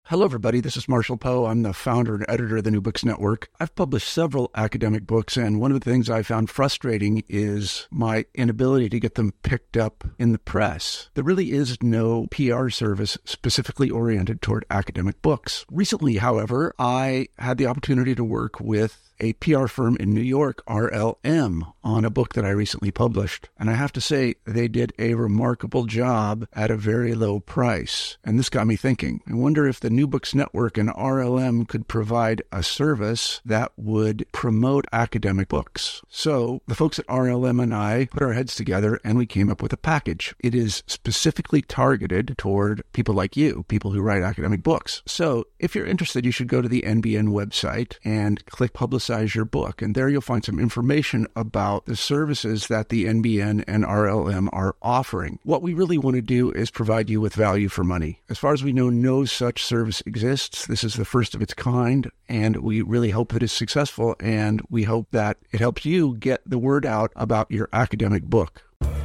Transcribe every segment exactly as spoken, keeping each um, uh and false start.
Hello, everybody. This is Marshall Poe. I'm the founder and editor of the New Books Network. I've published several academic books, and one of the things I found frustrating is my inability to get them picked up in the press. There really is no P R service specifically oriented toward academic books. Recently, however, I had the opportunity to work with a P R firm in New York, R L M, on a book that I recently published. And I have to say, they did a remarkable job at a very low price. And this got me thinking. I wonder if the New Books Network and R L M could provide a service that would promote academic books. So the folks at R L M and I put our heads together and we came up with a package. It is specifically targeted toward people like you, people who write academic books. So if you're interested, you should go to the N B N website and click Publicize your book. And there you'll find some information about the services that the N B N and R L M are offering. What we really want to do is provide you with value for money. As far as we know, no such service exists. This is the first of its kind, and we really hope that it's successful, and we hope that it helps you get the word out about your academic book.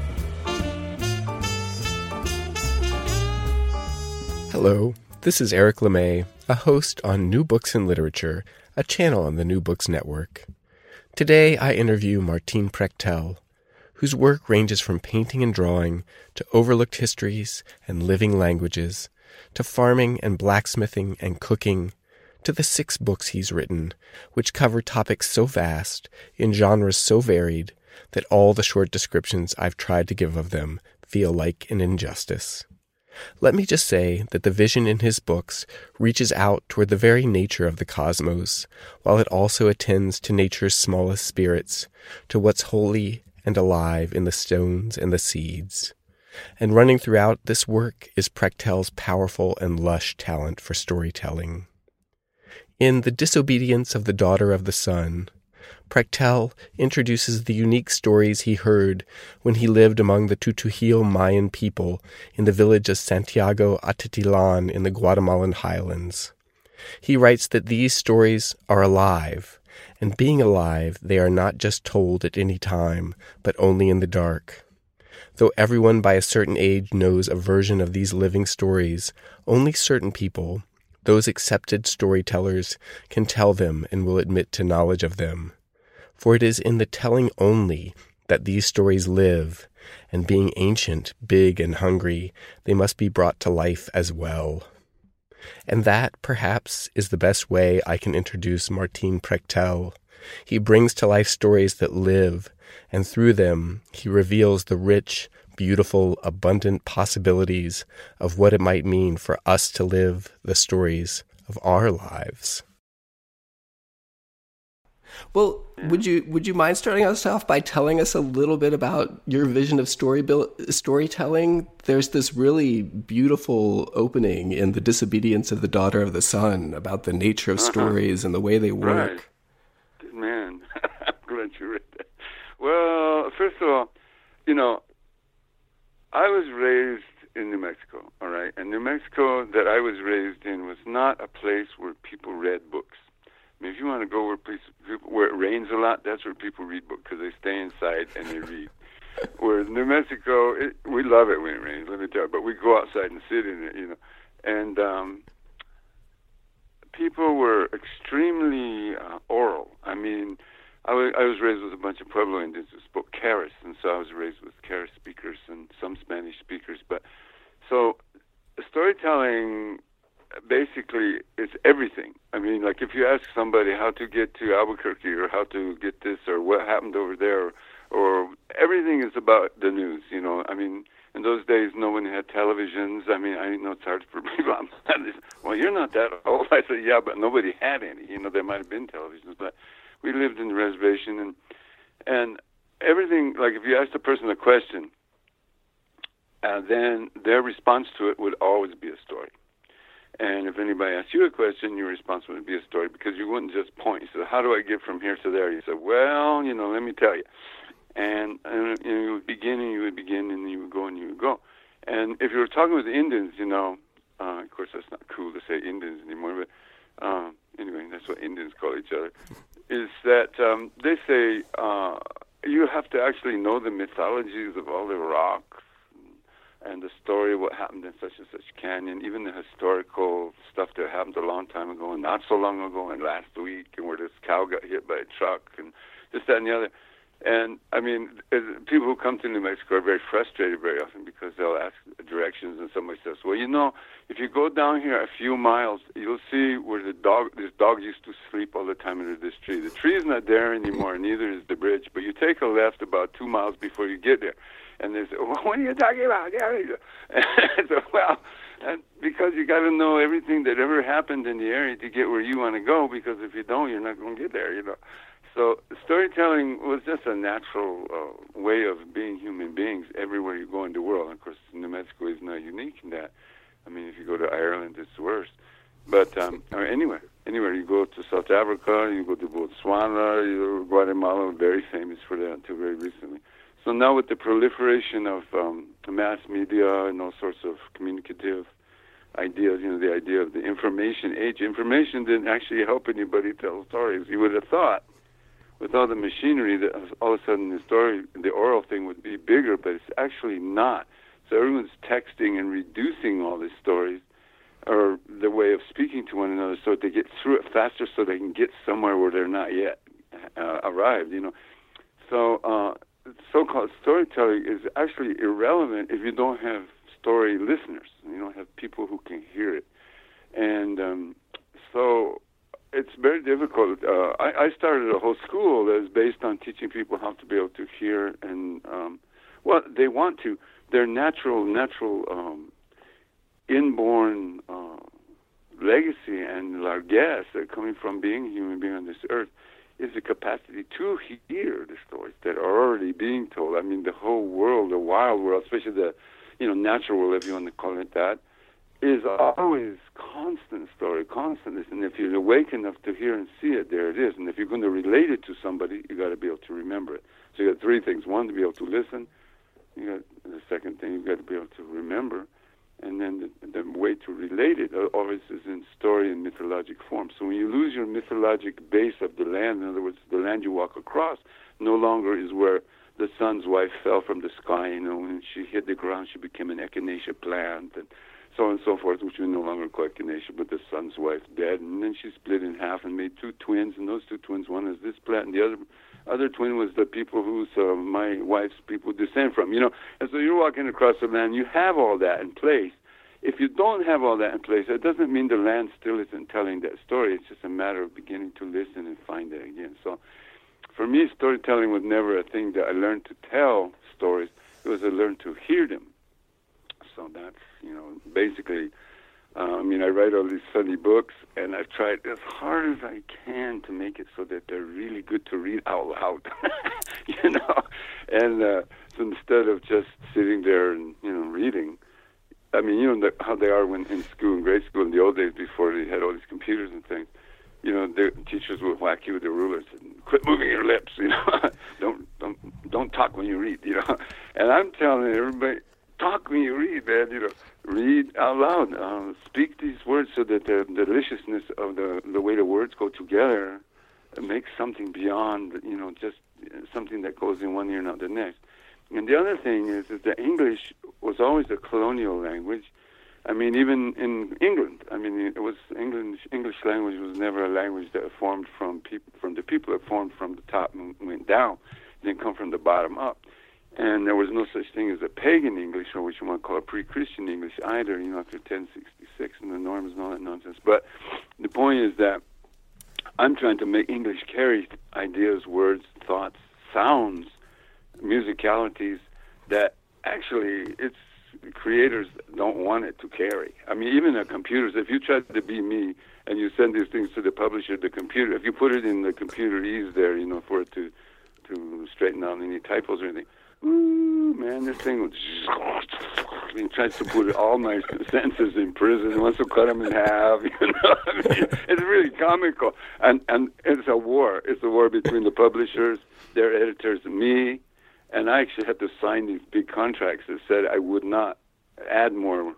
Hello, this is Eric LeMay, a host on New Books in Literature, a channel on the New Books Network. Today I interview Martine Prechtel, whose work ranges from painting and drawing to overlooked histories and living languages, to farming and blacksmithing and cooking, to the six books he's written, which cover topics so vast, in genres so varied, that all the short descriptions I've tried to give of them feel like an injustice. Let me just say that the vision in his books reaches out toward the very nature of the cosmos, while it also attends to nature's smallest spirits, to what's holy and alive in the stones and the seeds. And running throughout this work is Prechtel's powerful and lush talent for storytelling. In The Disobedience of the Daughter of the Sun, Prechtel introduces the unique stories he heard when he lived among the Tutujil Mayan people in the village of Santiago Atitlan in the Guatemalan highlands. He writes that these stories are alive, and being alive, they are not just told at any time, but only in the dark. Though everyone by a certain age knows a version of these living stories, only certain people, those accepted storytellers, can tell them and will admit to knowledge of them. For it is in the telling only that these stories live, and being ancient, big, and hungry, they must be brought to life as well. And that, perhaps, is the best way I can introduce Martine Prechtel. He brings to life stories that live, and through them he reveals the rich, beautiful, abundant possibilities of what it might mean for us to live the stories of our lives. Well, would you would you mind starting us off by telling us a little bit about your vision of story storytelling? There's this really beautiful opening in The Disobedience of the Daughter of the Sun about the nature of uh-huh. stories and the way they work. Right. Man, I'm glad you read that. Well, first of all, you know, I was raised in New Mexico, all right? And New Mexico that I was raised in was not a place where people read books. I mean, if you want to go where, place, where it rains a lot, that's where people read books because they stay inside and they read. Whereas New Mexico, it, we love it when it rains, let me tell you, but we go outside and sit in it, you know. And um, people were extremely uh, oral. I mean, I was, I was raised with a bunch of Pueblo Indians who spoke Caras, and so I was raised with Caras speakers and some Spanish speakers. But so storytelling, basically, it's everything. I mean, like if you ask somebody how to get to Albuquerque or how to get this or what happened over there, or, or everything is about the news, you know. I mean, in those days, no one had televisions. I mean, I know it's hard for people. Well, you're not that old. I said, yeah, but nobody had any. You know, there might have been televisions, but we lived in the reservation, and and everything, like if you asked a person a question, uh, then their response to it would always be a story. And if anybody asked you a question, your response would be a story because you wouldn't just point. You said, how do I get from here to there? You said, well, you know, let me tell you. And, and you know, you would begin and you would begin and you would go and you would go. And if you were talking with Indians, you know, uh, of course that's not cool to say Indians anymore, but uh, anyway, that's what Indians call each other, is that um, they say uh, you have to actually know the mythologies of all the rocks and the story of what happened in such and such canyon, even the historical stuff that happened a long time ago and not so long ago and last week, and where this cow got hit by a truck and this, that, and the other. And, I mean, people who come to New Mexico are very frustrated very often because they'll ask directions and somebody says, well, you know, if you go down here a few miles, you'll see where the dog, this dog used to sleep all the time under this tree. The tree is not there anymore, neither is the bridge, but you take a left about two miles before you get there. And they say, well, what are you talking about? And so, well, and because you got to know everything that ever happened in the area to get where you want to go, because if you don't, you're not going to get there, you know. So storytelling was just a natural uh, way of being human beings everywhere you go in the world. And of course, New Mexico is not unique in that. I mean, if you go to Ireland, it's worse. But um, or anywhere, anywhere you go to South Africa, you go to Botswana, you, Guatemala, very famous for that until very recently. So now with the proliferation of um, mass media and all sorts of communicative ideas, you know, the idea of the information age, information didn't actually help anybody tell stories. You would have thought, with all the machinery, that all of a sudden the story, the oral thing would be bigger, but it's actually not. So everyone's texting and reducing all these stories, or the way of speaking to one another, so that they get through it faster, so they can get somewhere where they're not yet uh, arrived. You know, so uh, so-called storytelling is actually irrelevant if you don't have story listeners. You don't have people who can hear it, and um, so. It's very difficult. Uh, I, I started a whole school that is based on teaching people how to be able to hear, and um, well, they want to. Their natural, natural, um, inborn uh, legacy and largesse that coming from being a human being on this earth is the capacity to hear the stories that are already being told. I mean, the whole world, the wild world, especially the, you know, natural world, if you want to call it that, is always constant story, constant. And if you're awake enough to hear and see it, there it is. And if you're going to relate it to somebody, you got to be able to remember it. So you got three things: one, to be able to listen. You got the second thing, you've got to be able to remember, and then the, the way to relate it always is in story and mythologic form. So when you lose your mythologic base of the land, in other words, the land you walk across, no longer is where the sun's wife fell from the sky. You know, when she hit the ground, she became an echinacea plant, and so on and so forth, which we no longer call echinacea, but the sun's wife dead. And then she split in half and made two twins, and those two twins, one is this plant, and the other other twin was the people whose uh, my wife's people descend from, you know. And so you're walking across the land, you have all that in place. If you don't have all that in place, it doesn't mean the land still isn't telling that story. It's just a matter of beginning to listen and find it again. So for me, storytelling was never a thing that I learned to tell stories. It was I learned to hear them. So that's, you know, basically, uh, I mean, I write all these funny books, and I've tried as hard as I can to make it so that they're really good to read out loud, you know. And uh, so instead of just sitting there and, you know, reading, I mean, you know the, how they are when in school, in grade school, in the old days before they had all these computers and things. You know, the teachers would whack you with the rulers and quit moving your lips, you know. don't don't don't talk when you read, you know. And I'm telling everybody, talk when you read, man. You know, read out loud. Uh, speak these words so that the, the deliciousness of the the way the words go together makes something beyond, you know, just something that goes in one ear and out the next. And the other thing is, is that English was always a colonial language. I mean, even in England, I mean, it was English. English language was never a language that formed from people, from the people. It formed from the top and went down. It didn't come from the bottom up. And there was no such thing as a pagan English, or what you want to call a pre-Christian English either, you know, after ten sixty-six and the norms and all that nonsense. But the point is that I'm trying to make English carry ideas, words, thoughts, sounds, musicalities that actually it's creators don't want it to carry. I mean, even the computers, if you try to be me and you send these things to the publisher, the computer, if you put it in the computer ease there, you know, for it to, to straighten out any typos or anything, ooh, man, this thing would, he tries to put all my sentences in prison. He wants to cut them in half. You know, I mean, it's really comical, and and it's a war. It's a war between the publishers, their editors, and me. And I actually had to sign these big contracts that said I would not add more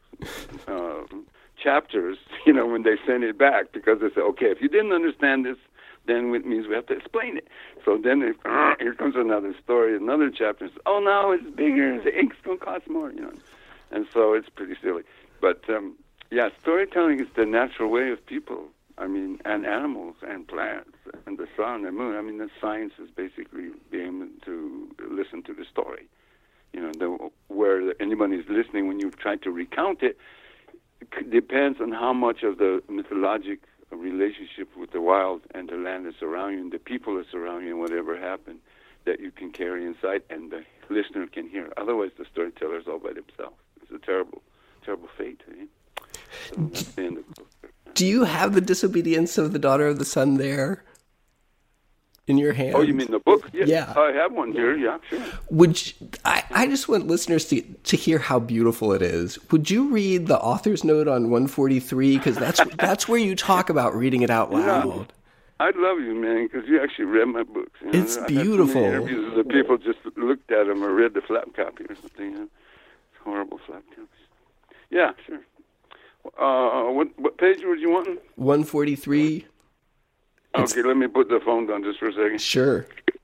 uh, chapters. You know, when they send it back, because they said, okay, if you didn't understand this, then it means we have to explain it. So then it, uh, here comes another story, another chapter. Oh, no, it's bigger. The ink's going to cost more, you know. And so it's pretty silly. But, um, yeah, storytelling is the natural way of people. I mean, and animals and plants and the sun and moon. I mean, the science is basically being able to listen to the story. You know, the, where anybody is listening when you try to recount it, it depends on how much of the mythologic relationship with the wild and the land that's around you and the people that's around you and whatever happened that you can carry inside and the listener can hear. Otherwise, the storyteller is all by themselves. It's a terrible, terrible fate. Eh? So that's the end of the book. Do you have the Disobedience of the Daughter of the Sun there in your hand? Oh, you mean the book? Yeah, yeah. I have one here, yeah, sure. Would you, I, I just want listeners to to hear how beautiful it is. Would you read the author's note on one forty-three? Because that's, that's where you talk about reading it out loud. Yeah. I'd love you, man, because you actually read my books. You know? It's I beautiful. Had so many interviews with the people just looked at them or read the flap copy or something. You know? It's horrible flap copies. Yeah, sure. Uh, what what page were you wanting? one forty-three. Okay, it's... let me put the phone down just for a second. Sure.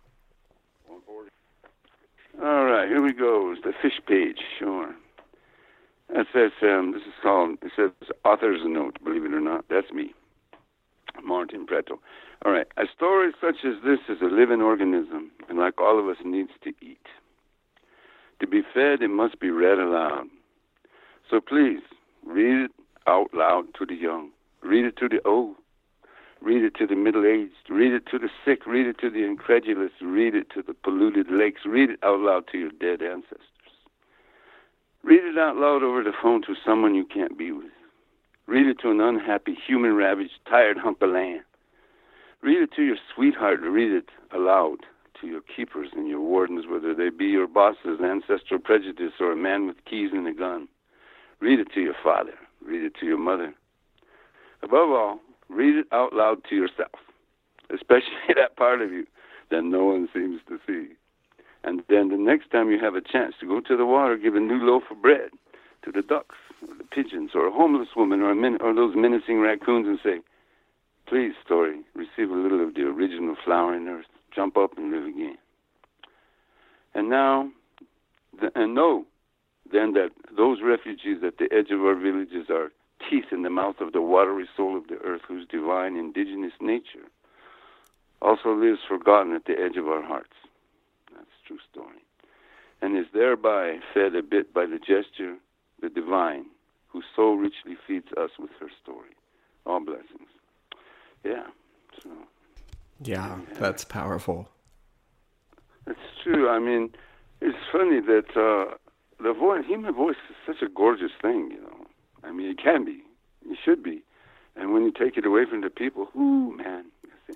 All right, here we go. It's the fish page, sure. It says, um, this is called, it says author's note, believe it or not. That's me, Martin Prettel. All right, a story such as this is a living organism, and like all of us, needs to eat. To be fed, it must be read aloud. So please, read it out loud to the young. Read it to the old. Read it to the middle-aged. Read it to the sick. Read it to the incredulous. Read it to the polluted lakes. Read it out loud to your dead ancestors. Read it out loud over the phone to someone you can't be with. Read it to an unhappy, human-ravaged, tired hunk of land. Read it to your sweetheart. Read it aloud to your keepers and your wardens, whether they be your bosses, ancestral prejudice, or a man with keys and a gun. Read it to your father. Read it to your mother. Above all, read it out loud to yourself, especially that part of you that no one seems to see. And then the next time you have a chance to go to the water, give a new loaf of bread to the ducks or the pigeons or a homeless woman or, a min- or those menacing raccoons and say, please, story, receive a little of the original flowering earth. Jump up and live again. And now, the, and know then that those refugees at the edge of our villages are teeth in the mouth of the watery soul of the earth, whose divine indigenous nature also lives forgotten at the edge of our hearts. That's a true story. And is thereby fed a bit by the gesture, the divine, who so richly feeds us with her story. All blessings. Yeah. So. Yeah, that's powerful. It's true. I mean, it's funny that uh, the voice, human voice is such a gorgeous thing, you know. I mean, it can be. It should be. And when you take it away from the people, ooh, man.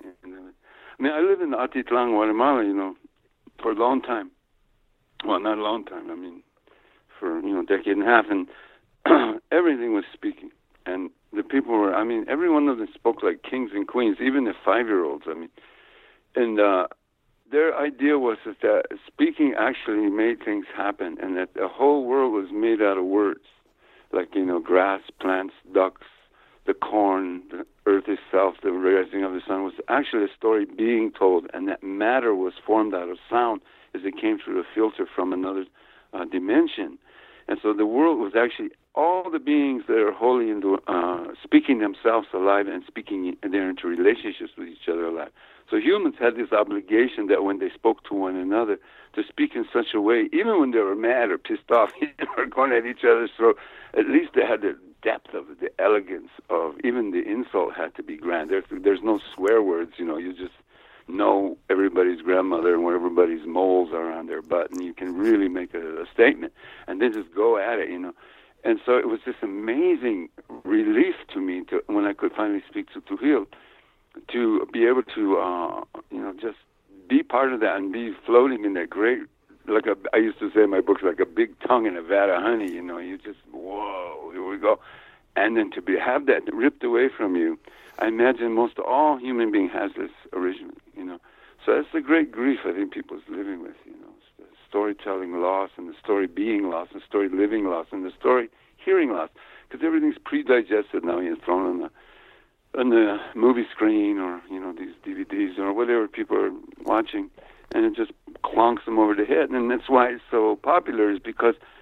I mean, I lived in Atitlan, Guatemala, you know, for a long time. Well, not a long time. I mean, for, you know, a decade and a half. And everything was speaking. And the people were, I mean, every one of them spoke like kings and queens, even the five-year-olds. I mean, and uh, their idea was that speaking actually made things happen and that the whole world was made out of words. Like, you know, grass, plants, ducks, the corn, the earth itself, the rising of the sun was actually a story being told, and that matter was formed out of sound as it came through a filter from another uh, dimension. And so the world was actually all the beings that are wholly into uh, speaking themselves alive and speaking their into relationships with each other alive. So humans had this obligation that when they spoke to one another, to speak in such a way, even when they were mad or pissed off or going at each other's throat, at least they had the depth of it, the elegance of, even the insult had to be grand. There's, there's no swear words, you know, you just know everybody's grandmother and where everybody's moles are on their butt, and you can really make a, a statement, and then just go at it, you know. And so it was this amazing relief to me to, when I could finally speak to Tujil, to be able to, uh, you know, just be part of that and be floating in that great, like a, I used to say in my books, like a big tongue in a vat of honey, you know, you just, whoa, here we go. And then to be have that ripped away from you, I imagine most all human being has this originally, you know. So that's the great grief I think people's living with, you know, it's the storytelling loss and the story being lost, and the story living lost, and the story hearing lost, because everything's pre-digested now, you're thrown on the on the movie screen or, you know, these D V Ds or whatever people are watching, and it just clonks them over the head. And that's why it's so popular, is because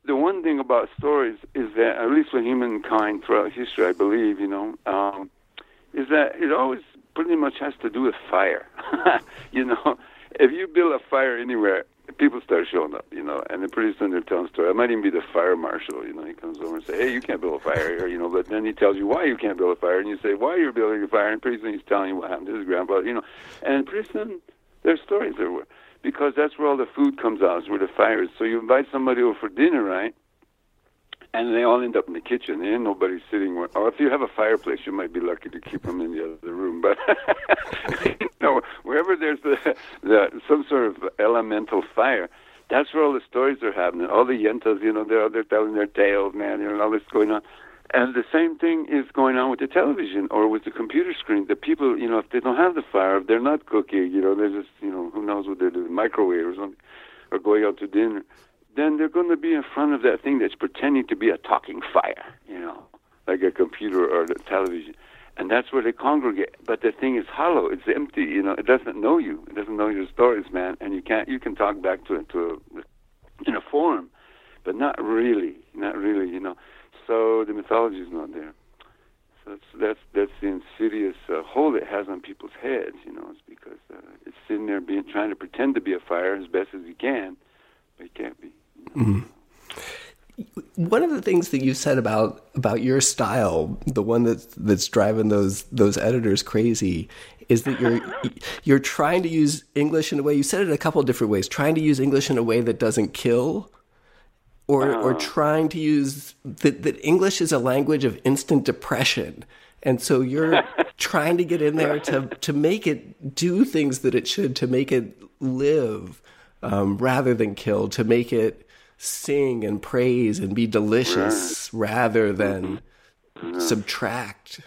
the one thing about stories is that, at least for humankind throughout history, I believe, you know, um, is that it always pretty much has to do with fire. You know, if you build a fire anywhere, people start showing up, you know, and then pretty soon they're telling a story. It might even be the fire marshal, you know, he comes over and says, hey, you can't build a fire here, you know, but then he tells you why you can't build a fire, and you say, why you're building a fire, and pretty soon he's telling you what happened to his grandfather, you know, and pretty soon there's stories everywhere, because that's where all the food comes out, is where the fire is. So you invite somebody over for dinner, right, and they all end up in the kitchen. There ain't nobody sitting where, or if you have a fireplace, you might be lucky to keep them in the other room. But you know, wherever there's the, the some sort of elemental fire, that's where all the stories are happening. All the yentas, you know, they're they're telling their tales, man, you know, all this going on. And the same thing is going on with the television or with the computer screen. The people, you know, if they don't have the fire, if they're not cooking, you know, they're just, you know, who knows what they're doing, microwave or something, or going out to dinner, then they're going to be in front of that thing that's pretending to be a talking fire, you know, like a computer or the television. And that's where they congregate. But the thing is hollow. It's empty, you know. It doesn't know you. It doesn't know your stories, man. And you can't, you can talk back to it to a, in a forum, but not really, not really, you know. So the mythology is not there. So that's that's that's the insidious uh, hold it has on people's heads, you know. It's because uh, it's sitting there being trying to pretend to be a fire as best as you can, but it can't be. Mm-hmm. One of the things that you said about about your style, the one that's that's driving those those editors crazy, is that you're you're trying to use English in a way. You said it a couple of different ways. Trying to use English in a way that doesn't kill, or uh. or trying to use that that English is a language of instant depression, and so you're trying to get in there to to make it do things that it should, to make it live um, rather than kill, to make it sing and praise and be delicious right. rather than mm-hmm. subtract.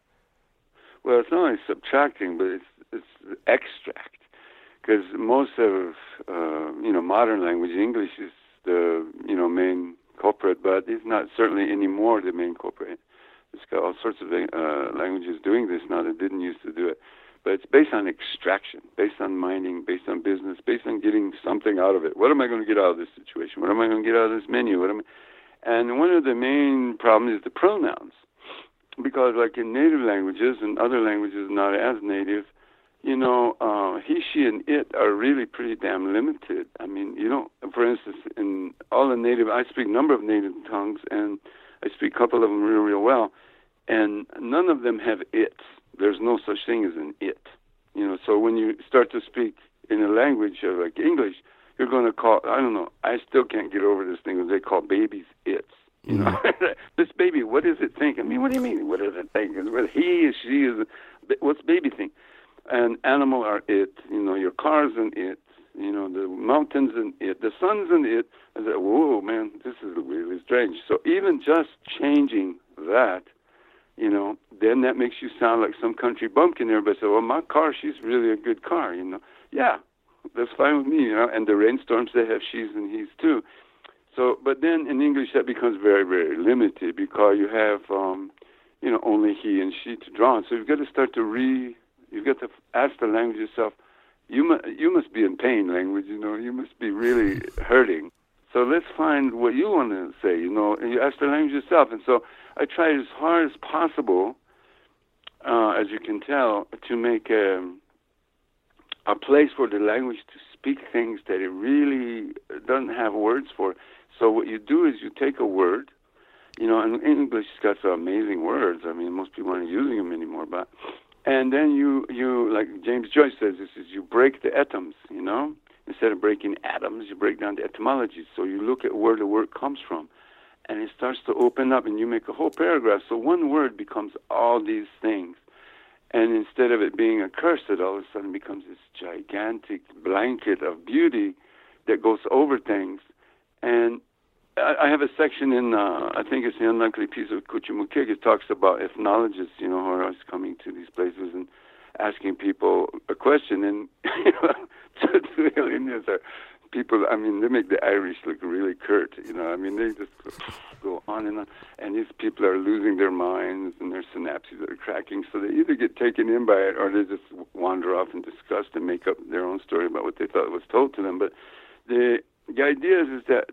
Well, it's not only subtracting, but it's it's extract, because most of uh, you know modern language, English is the you know main culprit, but it's not certainly anymore the main culprit. It's got all sorts of uh, languages doing this now that didn't used to do it. But it's based on extraction, based on mining, based on business, based on getting something out of it. What am I going to get out of this situation? What am I going to get out of this menu? What am I... And one of the main problems is the pronouns. Because like in native languages and other languages not as native, you know, uh, he, she, and it are really pretty damn limited. I mean, you don't, for instance, in all the native, I speak a number of native tongues, and I speak a couple of them real, real well, and none of them have its. There's no such thing as an it, you know. So when you start to speak in a language like English, you're going to call, I don't know, I still can't get over this thing that they call babies its. You know, mm-hmm. This baby, what does it think? I mean, what do you mean? What does it think? What he is, she is, what's baby think? And animal are it. You know, your car's an it. You know, the mountains and it. The sun's an it. I said, whoa, man, this is really strange. So even just changing that, you know, then that makes you sound like some country bumpkin. Everybody said, well, my car, she's really a good car, you know. Yeah, that's fine with me, you know. And the rainstorms, they have she's and he's too. So, but then in English, that becomes very, very limited because you have, um, you know, only he and she to draw on. So you've got to start to re, you've got to ask the language yourself, you, mu- you must be in pain, language, you know, you must be really hurting. So let's find what you want to say, you know, and you ask the language yourself. And so I tried as hard as possible, uh, as you can tell, to make a, a place for the language to speak things that it really doesn't have words for. So what you do is you take a word, you know, and English has got some amazing words. I mean, most people aren't using them anymore, but, and then you, you like James Joyce says, this is you break the atoms, you know. Instead of breaking atoms, you break down the etymology. So you look at where the word comes from, and it starts to open up, and you make a whole paragraph. So one word becomes all these things. And instead of it being a curse, it all of a sudden becomes this gigantic blanket of beauty that goes over things. And I, I have a section in, uh, I think it's the Unlikely Piece of Kuchimukig. It talks about ethnologists, you know, who are always coming to these places and asking people a question. And, you know, the aliens are people, I mean, they make the Irish look really curt, you know. I mean, they just go on and on. And these people are losing their minds and their synapses are cracking. So they either get taken in by it or they just wander off in disgust and make up their own story about what they thought was told to them. But the the idea is, is that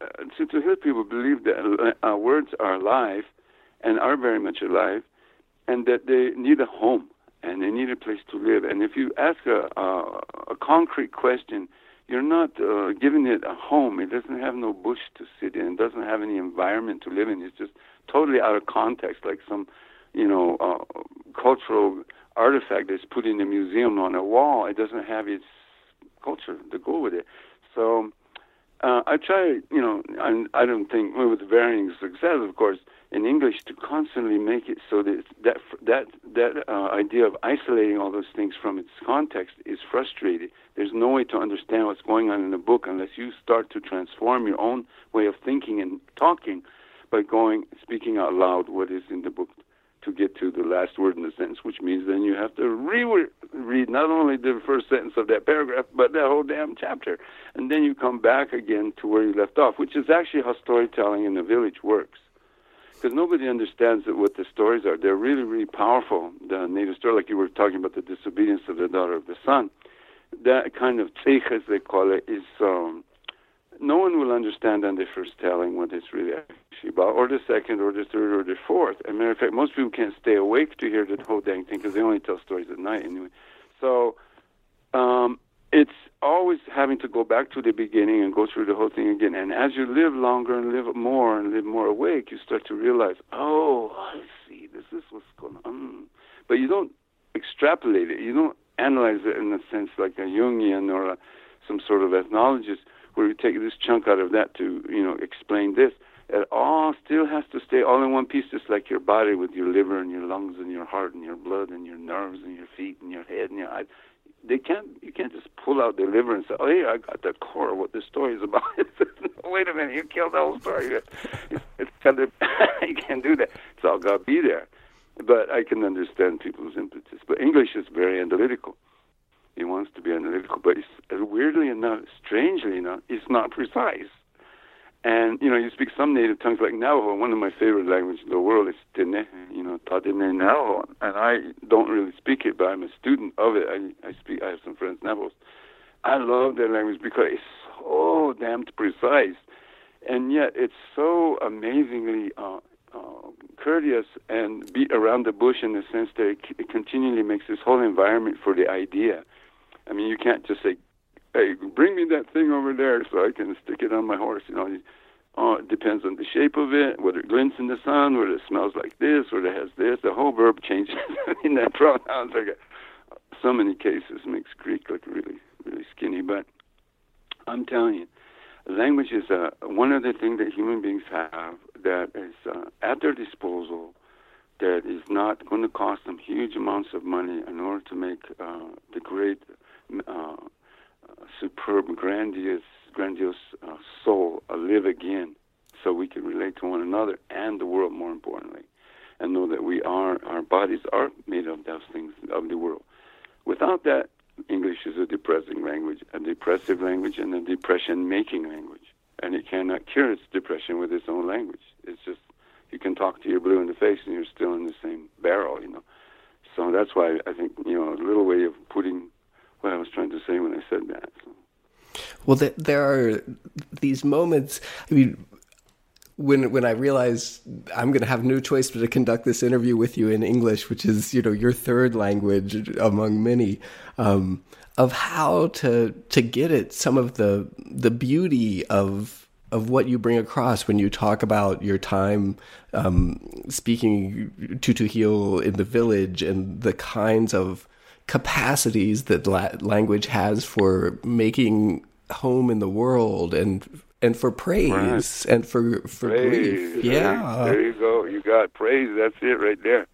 to, to hear people believe that uh, words are alive and are very much alive, and that they need a home and they need a place to live. And if you ask a, a, a concrete question, you're not uh, giving it a home. It doesn't have no bush to sit in. It doesn't have any environment to live in. It's just totally out of context, like some, you know, uh, cultural artifact that's put in a museum on a wall. It doesn't have its culture to go with it. So uh, I try, you know, I, I don't think, well, with varying success, of course, in English, to constantly make it so that that that that uh, idea of isolating all those things from its context is frustrated. There's no way to understand what's going on in the book unless you start to transform your own way of thinking and talking by going, speaking out loud what is in the book to get to the last word in the sentence, which means then you have to re-read not only the first sentence of that paragraph, but that whole damn chapter. And then you come back again to where you left off, which is actually how storytelling in the village works. Because nobody understands what the stories are. They're really, really powerful. The native story, like you were talking about the disobedience of the daughter of the sun, that kind of tzich, as they call it, is um, no one will understand on the first telling what it's really actually about, or the second, or the third, or the fourth. As a matter of fact, most people can't stay awake to hear the whole dang thing because they only tell stories at night anyway. So um, it's always having to go back to the beginning and go through the whole thing again. And as you live longer and live more and live more awake, you start to realize, oh, I see, this is what's going on. But you don't extrapolate it. You don't analyze it in a sense like a Jungian or a, some sort of ethnologist where you take this chunk out of that to, you know, explain this. It all still has to stay all in one piece, just like your body with your liver and your lungs and your heart and your blood and your nerves and your feet and your head and your eyes. They can't. You can't just pull out the liver and say, "Oh, yeah, I got the core of what this story is about." Wait a minute, you killed the whole story. It's, it's kind of you can't do that. It's all got to be there. But I can understand people's impetus. But English is very analytical. It wants to be analytical, but it's, weirdly enough, strangely enough, it's not precise. And, you know, you speak some native tongues like Navajo. One of my favorite languages in the world is Tene, you know, Tadine Navajo. And I don't really speak it, but I'm a student of it. I, I speak, I have some friends Navajos. I love that language because it's so damn precise. And yet it's so amazingly uh, uh, courteous and beat around the bush in the sense that it, it continually makes this whole environment for the idea. I mean, you can't just say, hey, bring me that thing over there so I can stick it on my horse. You know, oh, it depends on the shape of it, whether it glints in the sun, whether it smells like this, whether it has this. The whole verb changes in that pronouns. Like so many cases makes Greek look really, really skinny. But I'm telling you, language is uh, one of the things that human beings have that is uh, at their disposal, that is not going to cost them huge amounts of money in order to make uh, the great uh, Uh, superb, grandiose, grandiose uh, soul uh, live again, so we can relate to one another and the world, more importantly, and know that we are, our bodies are made of those things of the world. Without that, English is a depressing language, a depressive language, and a depression-making language, and it cannot cure its depression with its own language. It's just, you can talk to your blue in the face and you're still in the same barrel, you know. So that's why I think, you know, a little way of putting what I was trying to say when I said that. So. Well, th- there are these moments. I mean, when when I realized I'm going to have no choice but to conduct this interview with you in English, which is, you know, your third language among many, um, of how to to get at some of the the beauty of of what you bring across when you talk about your time um, speaking Tutuhil in the village and the kinds of capacities that la- language has for making home in the world and and for praise right. and for for praise. grief. Yeah, there you go. You got praise. That's it right there.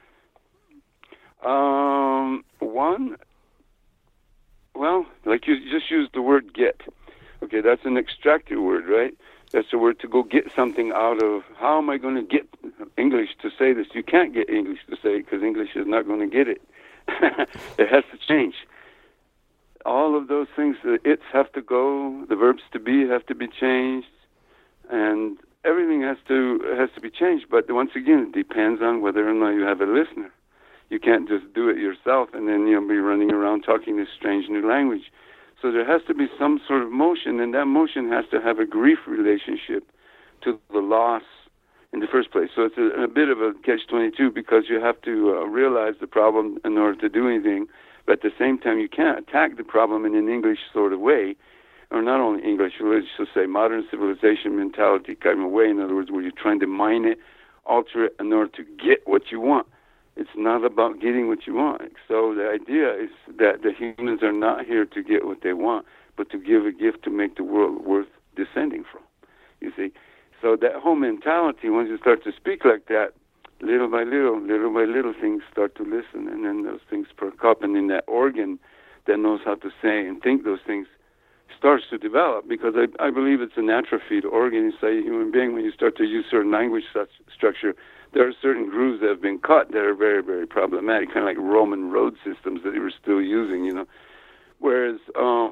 Um, one. Well, like you just used the word "get." Okay, that's an extracted word, right? That's the word to go get something out of. How am I going to get English to say this? You can't get English to say it because English is not going to get it. It has to change. All of those things, the it's have to go, the verbs to be have to be changed, and everything has to has to be changed. But once again, it depends on whether or not you have a listener. You can't just do it yourself and then you'll be running around talking this strange new language. So there has to be some sort of motion, and that motion has to have a grief relationship to the loss in the first place. So it's a, a bit of a catch twenty-two, because you have to uh, realize the problem in order to do anything, but at the same time you can't attack the problem in an English sort of way, or not only English, let's just say modern civilization mentality kind of way, in other words, where you're trying to mine it, alter it in order to get what you want. It's not about getting what you want. So the idea is that the humans are not here to get what they want, but to give a gift to make the world worth descending from, you see. So that whole mentality, once you start to speak like that, little by little, little by little, things start to listen, and then those things perk up, and then that organ that knows how to say and think those things starts to develop, because I, I believe it's an atrophy to organ inside a human being. When you start to use certain language such structure, there are certain grooves that have been cut that are very, very problematic, kind of like Roman road systems that they were still using, you know. Whereas uh,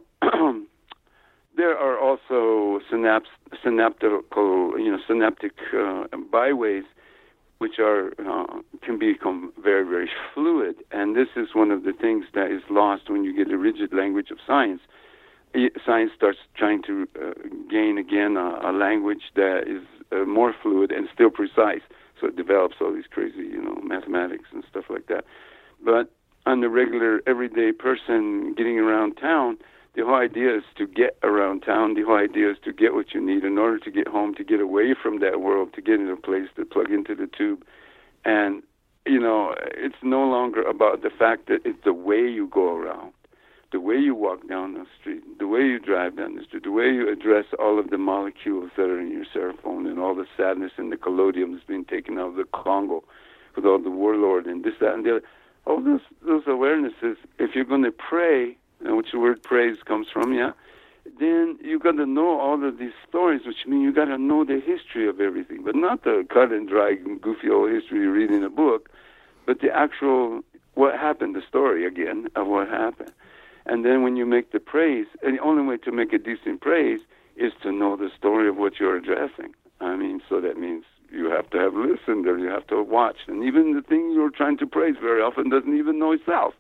there are also synaps, synaptical, you know, synaptic uh, byways, which are uh, can become very, very fluid. And this is one of the things that is lost when you get a rigid language of science. Science starts trying to uh, gain again a, a language that is uh, more fluid and still precise. So it develops all these crazy, you know, mathematics and stuff like that. But on the regular, everyday person getting around town, the whole idea is to get around town. The whole idea is to get what you need in order to get home, to get away from that world, to get into a place to plug into the tube. And, you know, it's no longer about the fact that it's the way you go around, the way you walk down the street, the way you drive down the street, the way you address all of the molecules that are in your serophone and all the sadness and the collodium that's being taken out of the Congo with all the warlord and this, that, and the other. All those those awarenesses, if you're going to pray, and which the word praise comes from, yeah, then you got to know all of these stories, which means you got to know the history of everything, but not the cut and dry, goofy old history you read in a book, but the actual, what happened, the story, again, of what happened. And then when you make the praise, and the only way to make a decent praise is to know the story of what you're addressing. I mean, so that means you have to have listened, or you have to have watched. And even the thing you're trying to praise very often doesn't even know itself.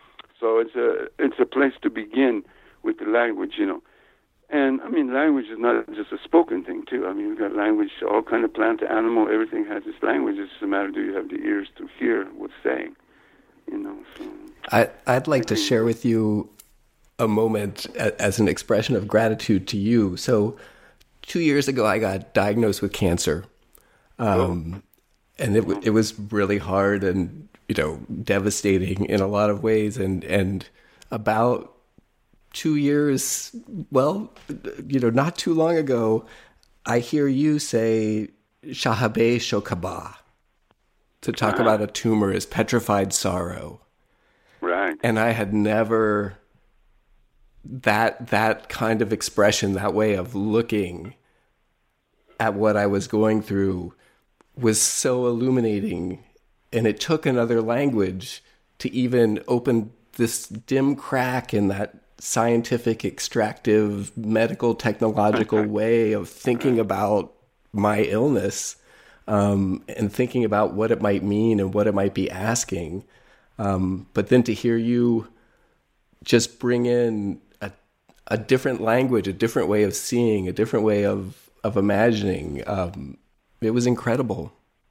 So it's a it's a place to begin with the language, you know. And, I mean, language is not just a spoken thing, too. I mean, you've got language, all kind of plant, animal, everything has its language. It's just a matter, do you have the ears to hear what's saying, you know. So I, I'd like to share with you a moment as an expression of gratitude to you. So two years ago, I got diagnosed with cancer. Um, oh. And it it was really hard and, you know, devastating in a lot of ways. And, and about two years, well, you know, not too long ago, I hear you say, Shahabe Shokaba, to talk uh-huh. about a tumor as petrified sorrow. Right. And I had never... that that kind of expression, that way of looking at what I was going through was so illuminating. And it took another language to even open this dim crack in that scientific, extractive, medical, technological way of thinking about my illness, um, and thinking about what it might mean and what it might be asking. Um, but then to hear you just bring in a different language, a different way of seeing, a different way of, of imagining. Um, it was incredible.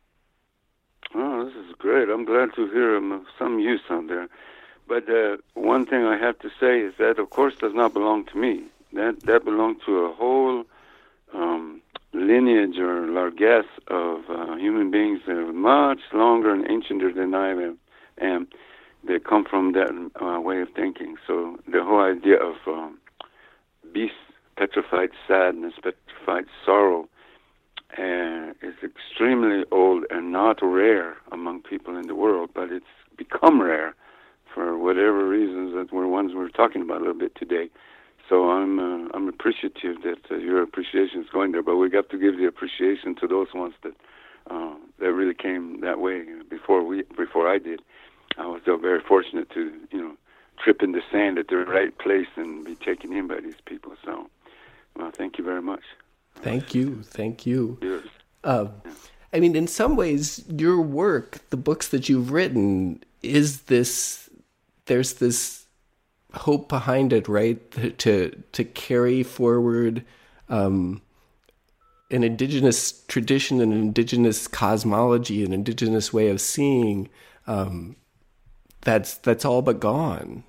Oh, this is great. I'm glad to hear um, of some use on there. But uh, one thing I have to say is that, of course, does not belong to me. That that belongs to a whole um, lineage or largesse of uh, human beings that are much longer and ancienter than I am, and they come from that uh, way of thinking. So the whole idea of um, beast, petrified sadness, petrified sorrow, uh, is extremely old and not rare among people in the world, but it's become rare for whatever reasons that were ones we're talking about a little bit today. So I'm uh, I'm appreciative that uh, your appreciation is going there, but we got to give the appreciation to those ones that uh, that really came that way before we before I did. I was still very fortunate to you know. trip in the sand at the right place and be taken in by these people. So, well, thank you very much. Thank you. Thank you. Yes. Uh, yeah. I mean, in some ways, your work, the books that you've written, is this, there's this hope behind it, right? To to carry forward um, an indigenous tradition, an indigenous cosmology, an indigenous way of seeing. Um, that's that's all but gone.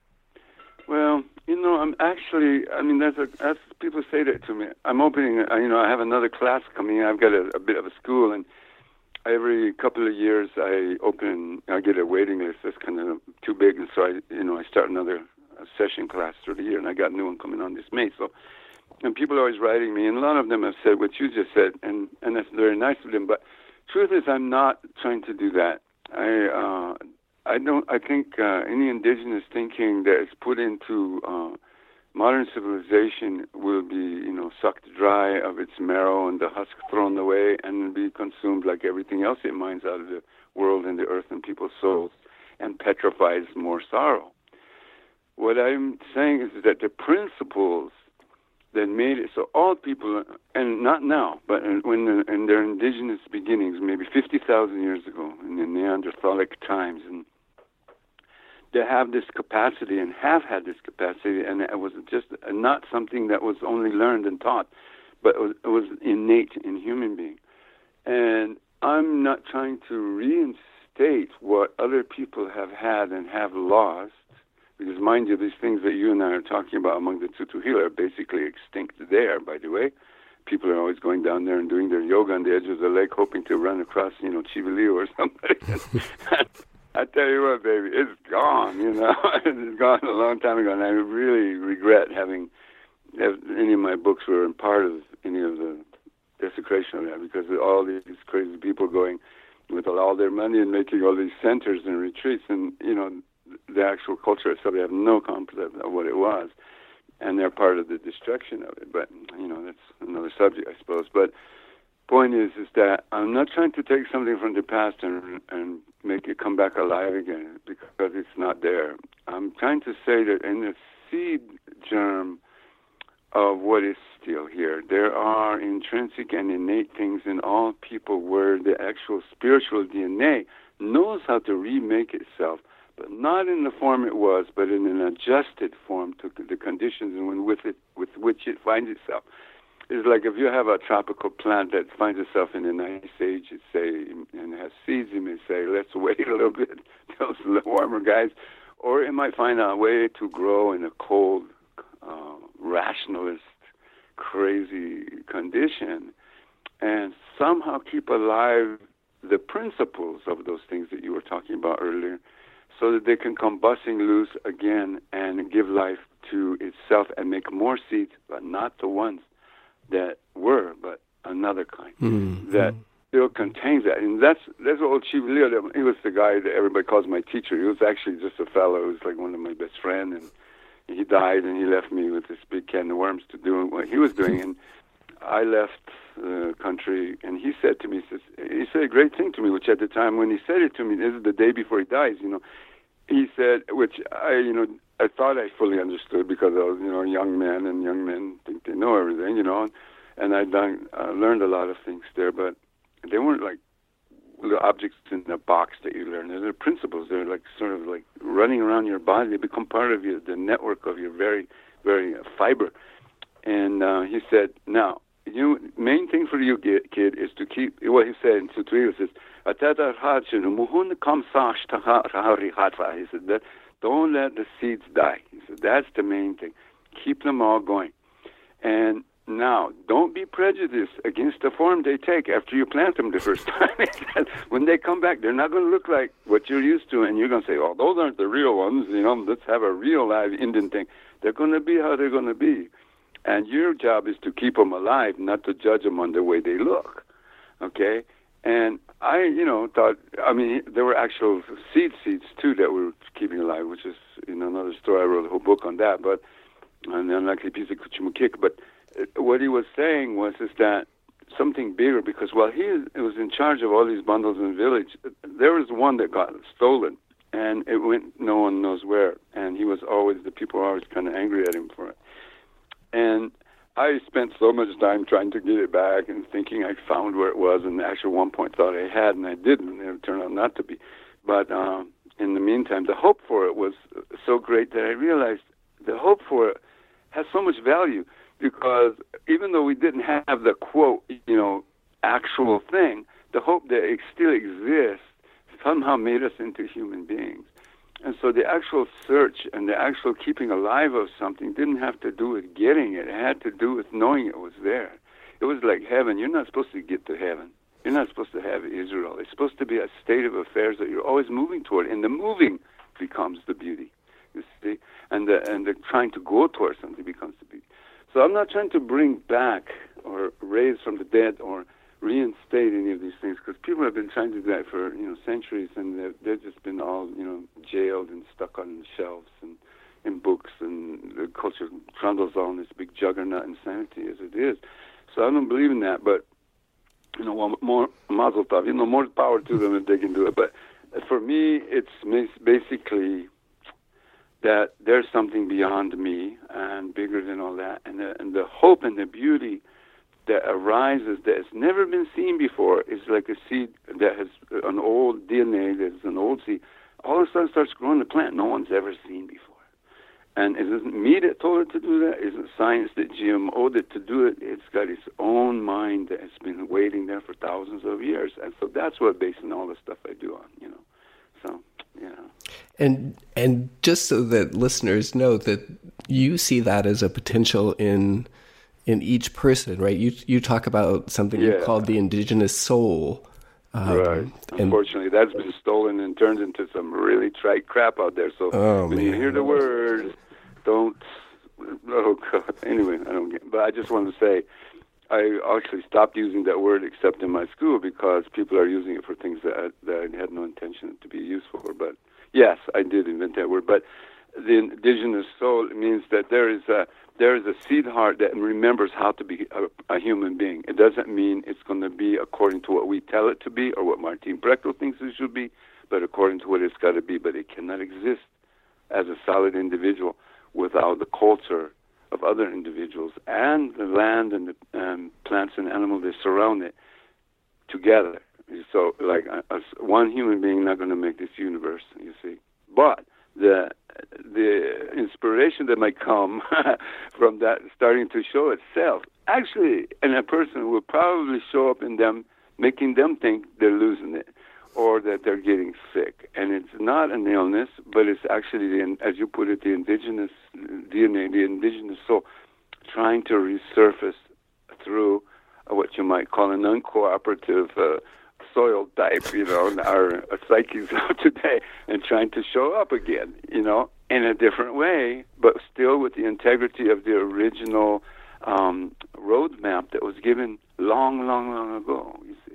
Well, you know, I'm actually. I mean, that's a, that's people say that to me. I'm opening. You know, I have another class coming. I've got a, a bit of a school, and every couple of years I open. I get a waiting list that's kind of too big, and so I, you know, I start another session class through the year, and I got a new one coming on this May. So, and people are always writing me, and a lot of them have said what you just said, and and that's very nice of them. But truth is, I'm not trying to do that. I uh, I don't. I think uh, any indigenous thinking that is put into uh, modern civilization will be, you know, sucked dry of its marrow and the husk thrown away and be consumed like everything else it mines out of the world and the earth and people's souls, and petrifies more sorrow. What I'm saying is that the principles that made it so all people, and not now, but in, when the, in their indigenous beginnings, maybe fifty thousand years ago, in the Neanderthalic times, and they have this capacity and have had this capacity, and it was just not something that was only learned and taught, but it was, it was innate in human beings. And I'm not trying to reinstate what other people have had and have lost, because mind you, these things that you and I are talking about among the Tutuhila are basically extinct there, by the way. People are always going down there and doing their yoga on the edge of the lake, hoping to run across, you know, Chivilio or somebody. I tell you what, baby, it's gone, you know. It's gone a long time ago, and I really regret having have any of my books were in part of any of the desecration of that, because of all these crazy people going with all their money and making all these centers and retreats, and, you know, the actual culture itself, they have no concept of what it was, and they're part of the destruction of it. But, you know, that's another subject, I suppose. But point is, is that I'm not trying to take something from the past and and make it come back alive again, because it's not there. I'm trying to say that in the seed germ of what is still here, there are intrinsic and innate things in all people where the actual spiritual D N A knows how to remake itself, but not in the form it was, but in an adjusted form to the conditions and with it, with which it finds itself. It's like if you have a tropical plant that finds itself in an ice age, it say, and has seeds, you may say, let's wait a little bit till it's a little warmer, guys. Or it might find a way to grow in a cold, uh, rationalist, crazy condition, and somehow keep alive the principles of those things that you were talking about earlier, so that they can come busting loose again and give life to itself and make more seeds, but not the ones that were, but another kind mm-hmm. that still contains that. And that's that's what old Chivilio, he was the guy that everybody calls my teacher. He was actually just a fellow who was like one of my best friends, and he died, and he left me with this big can of worms to do what he was doing. And I left the country, and he said to me, he, says, he said a great thing to me, which at the time when he said it to me, this is the day before he dies, you know, he said, which I, you know, I thought I fully understood, because I was, you know, a young man, and young men think they know everything, you know, and, and I'd done, uh, learned a lot of things there, but they weren't like little objects in a box that you learn. They're principles. They're like sort of like running around your body. They become part of your, the network of your very, very uh, fiber. And uh, he said, now, you main thing for you, kid, is to keep, what he said in Tutuhila says, he said that don't let the seeds die. He said, that's the main thing. Keep them all going. And now, don't be prejudiced against the form they take after you plant them the first time. When they come back, they're not going to look like what you're used to, and you're going to say, oh, those aren't the real ones. You know, let's have a real live Indian thing. They're going to be how they're going to be. And your job is to keep them alive, not to judge them on the way they look. Okay? And I, you know, thought, I mean, there were actual seed seeds, too, that we were keeping alive, which is, you know, another story. I wrote a whole book on that, but an unlikely piece of Kuchimukik. But what he was saying was is that something bigger, because while he was in charge of all these bundles in the village, there was one that got stolen, and it went no one knows where. And he was always, the people were always kind of angry at him for it. And I spent so much time trying to get it back and thinking I found where it was, and actually at one point thought I had, and I didn't. It turned out not to be. But um, in the meantime, same time, the hope for it was so great that I realized the hope for it has so much value, because even though we didn't have the quote, you know, actual thing, the hope that it still exists somehow made us into human beings. And so the actual search and the actual keeping alive of something didn't have to do with getting it. It had to do with knowing it was there. It was like heaven. You're not supposed to get to heaven. You're not supposed to have Israel. It's supposed to be a state of affairs that you're always moving toward, and the moving becomes the beauty, you see, and the, and the trying to go towards something becomes the beauty. So I'm not trying to bring back or raise from the dead or reinstate any of these things, because people have been trying to do that for, you know, centuries, and they've, they've just been all, you know, jailed and stuck on the shelves and in books, and the culture trundles on this big juggernaut insanity as it is. So I don't believe in that, but you know, well, more mazel tov, you know, more power to them if they can do it. But for me, it's basically that there's something beyond me and bigger than all that, and the, and the hope and the beauty that arises that has never been seen before is like a seed that has an old D N A, that's an old seed. All of a sudden starts growing a plant no one's ever seen before. And it isn't me that told it to do that. It isn't science that G M O'd it to do it. It's got its own mind that has been waiting there for thousands of years. And so that's what I'm basing all the stuff I do on, you know. So, yeah. And and just so that listeners know that you see that as a potential in in each person, right? You you talk about something yeah. you called the indigenous soul. Um, right. Unfortunately, that's been stolen and turned into some really trite crap out there. So oh, when man. you hear the word, don't. Oh God. Anyway, I don't get. But I just want to say, I actually stopped using that word except in my school because people are using it for things that I, that I had no intention to be used for. But yes, I did invent that word. But the indigenous soul means that there is a there is a seed heart that remembers how to be a, a human being. It doesn't mean it's going to be according to what we tell it to be or what Martin Prechtel thinks it should be, but according to what it's got to be. But it cannot exist as a solid individual without the culture of other individuals and the land and the um, plants and animals that surround it together. So, like, a, a, one human being not going to make this universe, you see. But the the inspiration that might come from that starting to show itself, actually, in a person will probably show up in them, making them think they're losing it or that they're getting sick. And it's not an illness, but it's actually, the, as you put it, the indigenous D N A, the indigenous soul, trying to resurface through what you might call an uncooperative uh, soil type, you know, our psyches of today, and trying to show up again, you know, in a different way, but still with the integrity of the original um, roadmap that was given long, long, long ago, you see.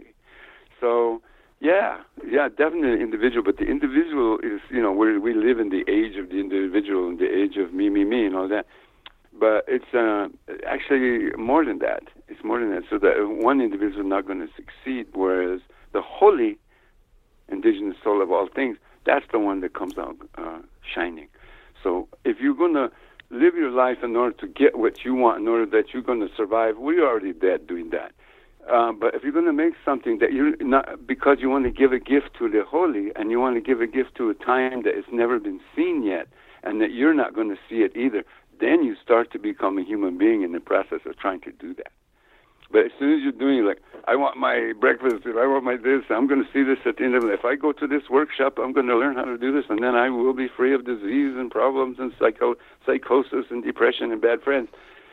So, yeah, yeah, definitely individual, but the individual is, you know, we we live in the age of the individual and the age of me, me, me, and all that. But it's uh, actually more than that. It's more than that. So that one individual is not going to succeed, whereas the holy indigenous soul of all things, that's the one that comes out uh, shining. So if you're going to live your life in order to get what you want, in order that you're going to survive, we're already dead doing that. Uh, but if you're going to make something that you're not, because you want to give a gift to the holy, and you want to give a gift to a time that has never been seen yet, and that you're not going to see it either, then you start to become a human being in the process of trying to do that. But as soon as you're doing, like, I want my breakfast, I want my this, I'm going to see this at the end of it. If I go to this workshop, I'm going to learn how to do this, and then I will be free of disease and problems and psycho psychosis and depression and bad friends.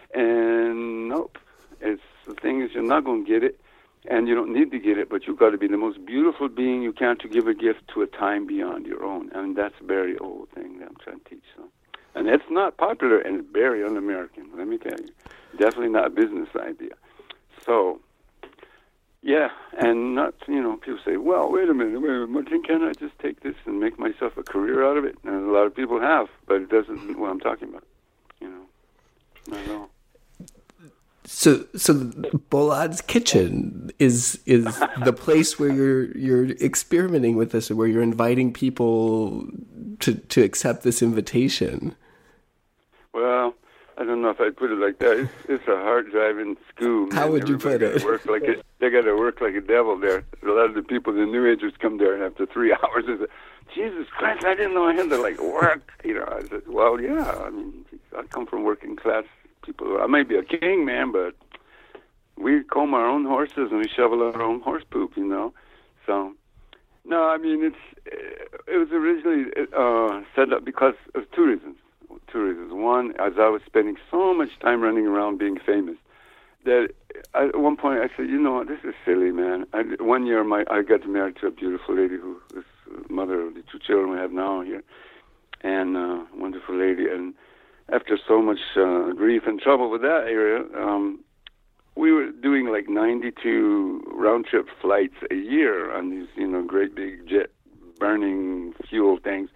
And nope. It's the thing is, you're not going to get it, and you don't need to get it, but you've got to be the most beautiful being you can to give a gift to a time beyond your own. And that's a very old thing that I'm trying to teach. So. And it's not popular, and it's very un-American, let me tell you. Definitely not a business idea. So, yeah, and not, you know, people say, well, wait a minute, wait a minute, can't I just take this and make myself a career out of it? And a lot of people have, but it doesn't what I'm talking about, you know, not at all. So, so Bolad's Kitchen is is the place where you're you're experimenting with this, where you're inviting people to to accept this invitation. Well, I don't know if I'd put it like that. It's, it's a hard-driving school. Man. How would you put it? Work like a, they got to work like a devil there. A lot of the people, the New Agers, come there, and after three hours, they say, Jesus Christ, I didn't know I had to, like, work. You know, I said, well, yeah, I mean, I come from working-class people. I may be a king, man, but we comb our own horses and we shovel our own horse poop, you know. So, no, I mean, it's it was originally uh, set up because of two reasons. Two reasons. One, as I was spending so much time running around being famous, that I, at one point I said, you know what, this is silly, man. I, one year my I got married to a beautiful lady who is mother of the two children we have now here, and uh, wonderful lady. And after so much uh, grief and trouble with that area, um, we were doing like ninety-two round-trip flights a year on these, you know, great big jet burning fuel things.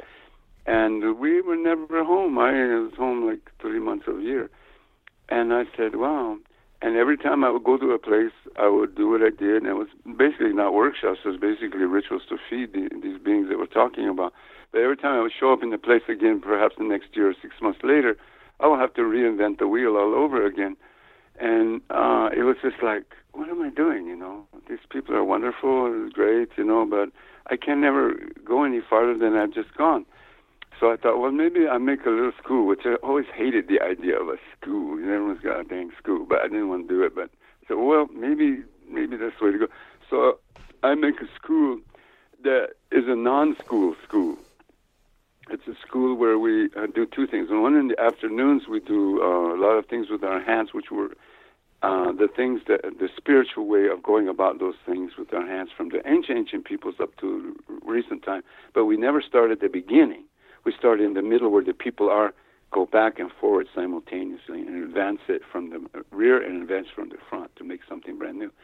And we were never home. I was home like three months of a year. And I said, wow. And every time I would go to a place, I would do what I did. And it was basically not workshops. It was basically rituals to feed the, these beings that we're talking about. But every time I would show up in the place again, perhaps the next year or six months later, I would have to reinvent the wheel all over again. And uh, it was just like, what am I doing, you know? These people are wonderful, it's great, you know, but I can never go any farther than I've just gone. So I thought, well, maybe I make a little school, which I always hated the idea of a school. You know, everyone's got a dang school, but I didn't want to do it. But I said, well, maybe maybe that's the way to go. So I make a school that is a non-school school. It's a school where we uh, do two things. One, in the afternoons, we do uh, a lot of things with our hands, which were uh, the things that the spiritual way of going about those things with our hands from the ancient, ancient peoples up to recent time. But we never start at the beginning. We start in the middle where the people are, go back and forward simultaneously and advance it from the rear and advance from the front to make something brand new.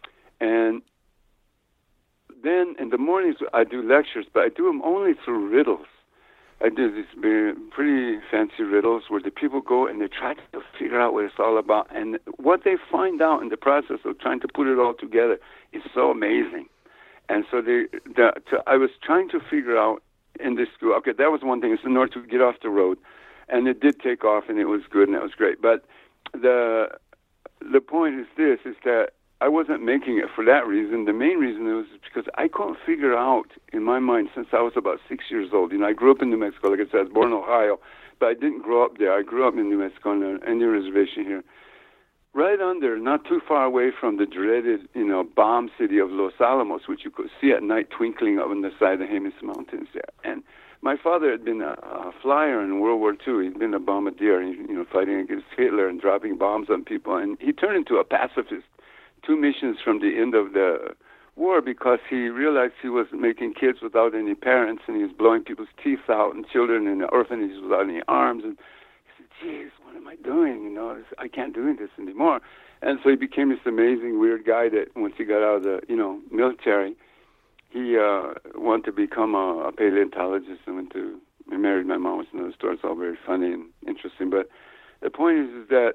And then in the mornings, I do lectures, but I do them only through riddles. I do these pretty fancy riddles where the people go and they try to figure out what it's all about. And what they find out in the process of trying to put it all together is so amazing. And so they, the, to, I was trying to figure out in this school, okay, that was one thing, is in order to get off the road. And it did take off and it was good and it was great. But the the point is this, is that I wasn't making it for that reason. The main reason was because I couldn't figure out in my mind since I was about six years old. You know, I grew up in New Mexico. Like I said, I was born in Ohio, but I didn't grow up there. I grew up in New Mexico on an Indian reservation here. Right under, not too far away from the dreaded, you know, bomb city of Los Alamos, which you could see at night twinkling up on the side of the Jemez Mountains there. And my father had been a, a flyer in World War Two. He'd been a bombardier, you know, fighting against Hitler and dropping bombs on people. And he turned into a pacifist two missions from the end of the war because he realized he was making kids without any parents and he was blowing people's teeth out and children in the orphanages without any arms. And he said, geez, what am I doing? You know, I can't do this anymore. And so he became this amazing, weird guy that once he got out of the, you know, military, he uh, wanted to become a, a paleontologist and went to, he married my mom, which is another story. It's all very funny and interesting. But the point is, is that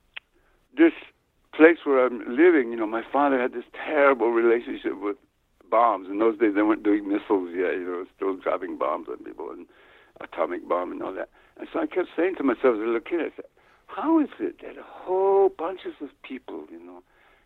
this place where I'm living, you know, my father had this terrible relationship with bombs. In those days, they weren't doing missiles yet. You know, still dropping bombs on people and atomic bomb and all that. And so I kept saying to myself as a little kid, I said, how is it that a whole bunches of people, you know,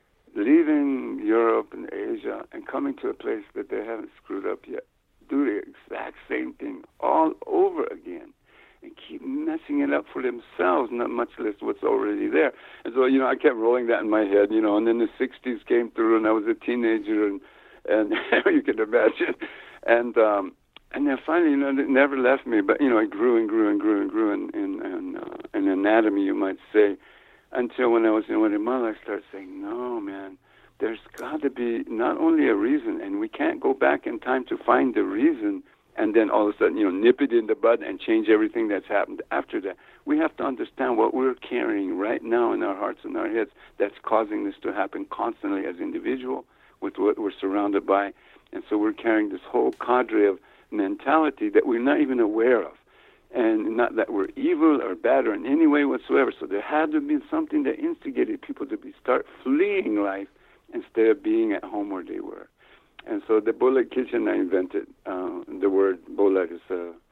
leaving Europe and Asia and coming to a place that they haven't screwed up yet, do the exact same thing all over again and keep messing it up for themselves, not much less what's already there. And so, you know, I kept rolling that in my head, you know, and then the sixties came through and I was a teenager and, and you can imagine. And, um, and then finally, you know, it never left me, but, you know, I grew and grew and grew and grew in, in, in, uh, in anatomy, you might say, until when I was in Guatemala, I started saying, no, man, there's got to be not only a reason, and we can't go back in time to find the reason and then all of a sudden, you know, nip it in the bud and change everything that's happened after that. We have to understand what we're carrying right now in our hearts and our heads that's causing this to happen constantly as individual with what we're surrounded by. And so we're carrying this whole cadre of mentality that we're not even aware of. And not that we're evil or bad or in any way whatsoever. So there had to be something that instigated people to be start fleeing life instead of being at home where they were. And so the Bola kitchen I invented, uh, the word Bola is a,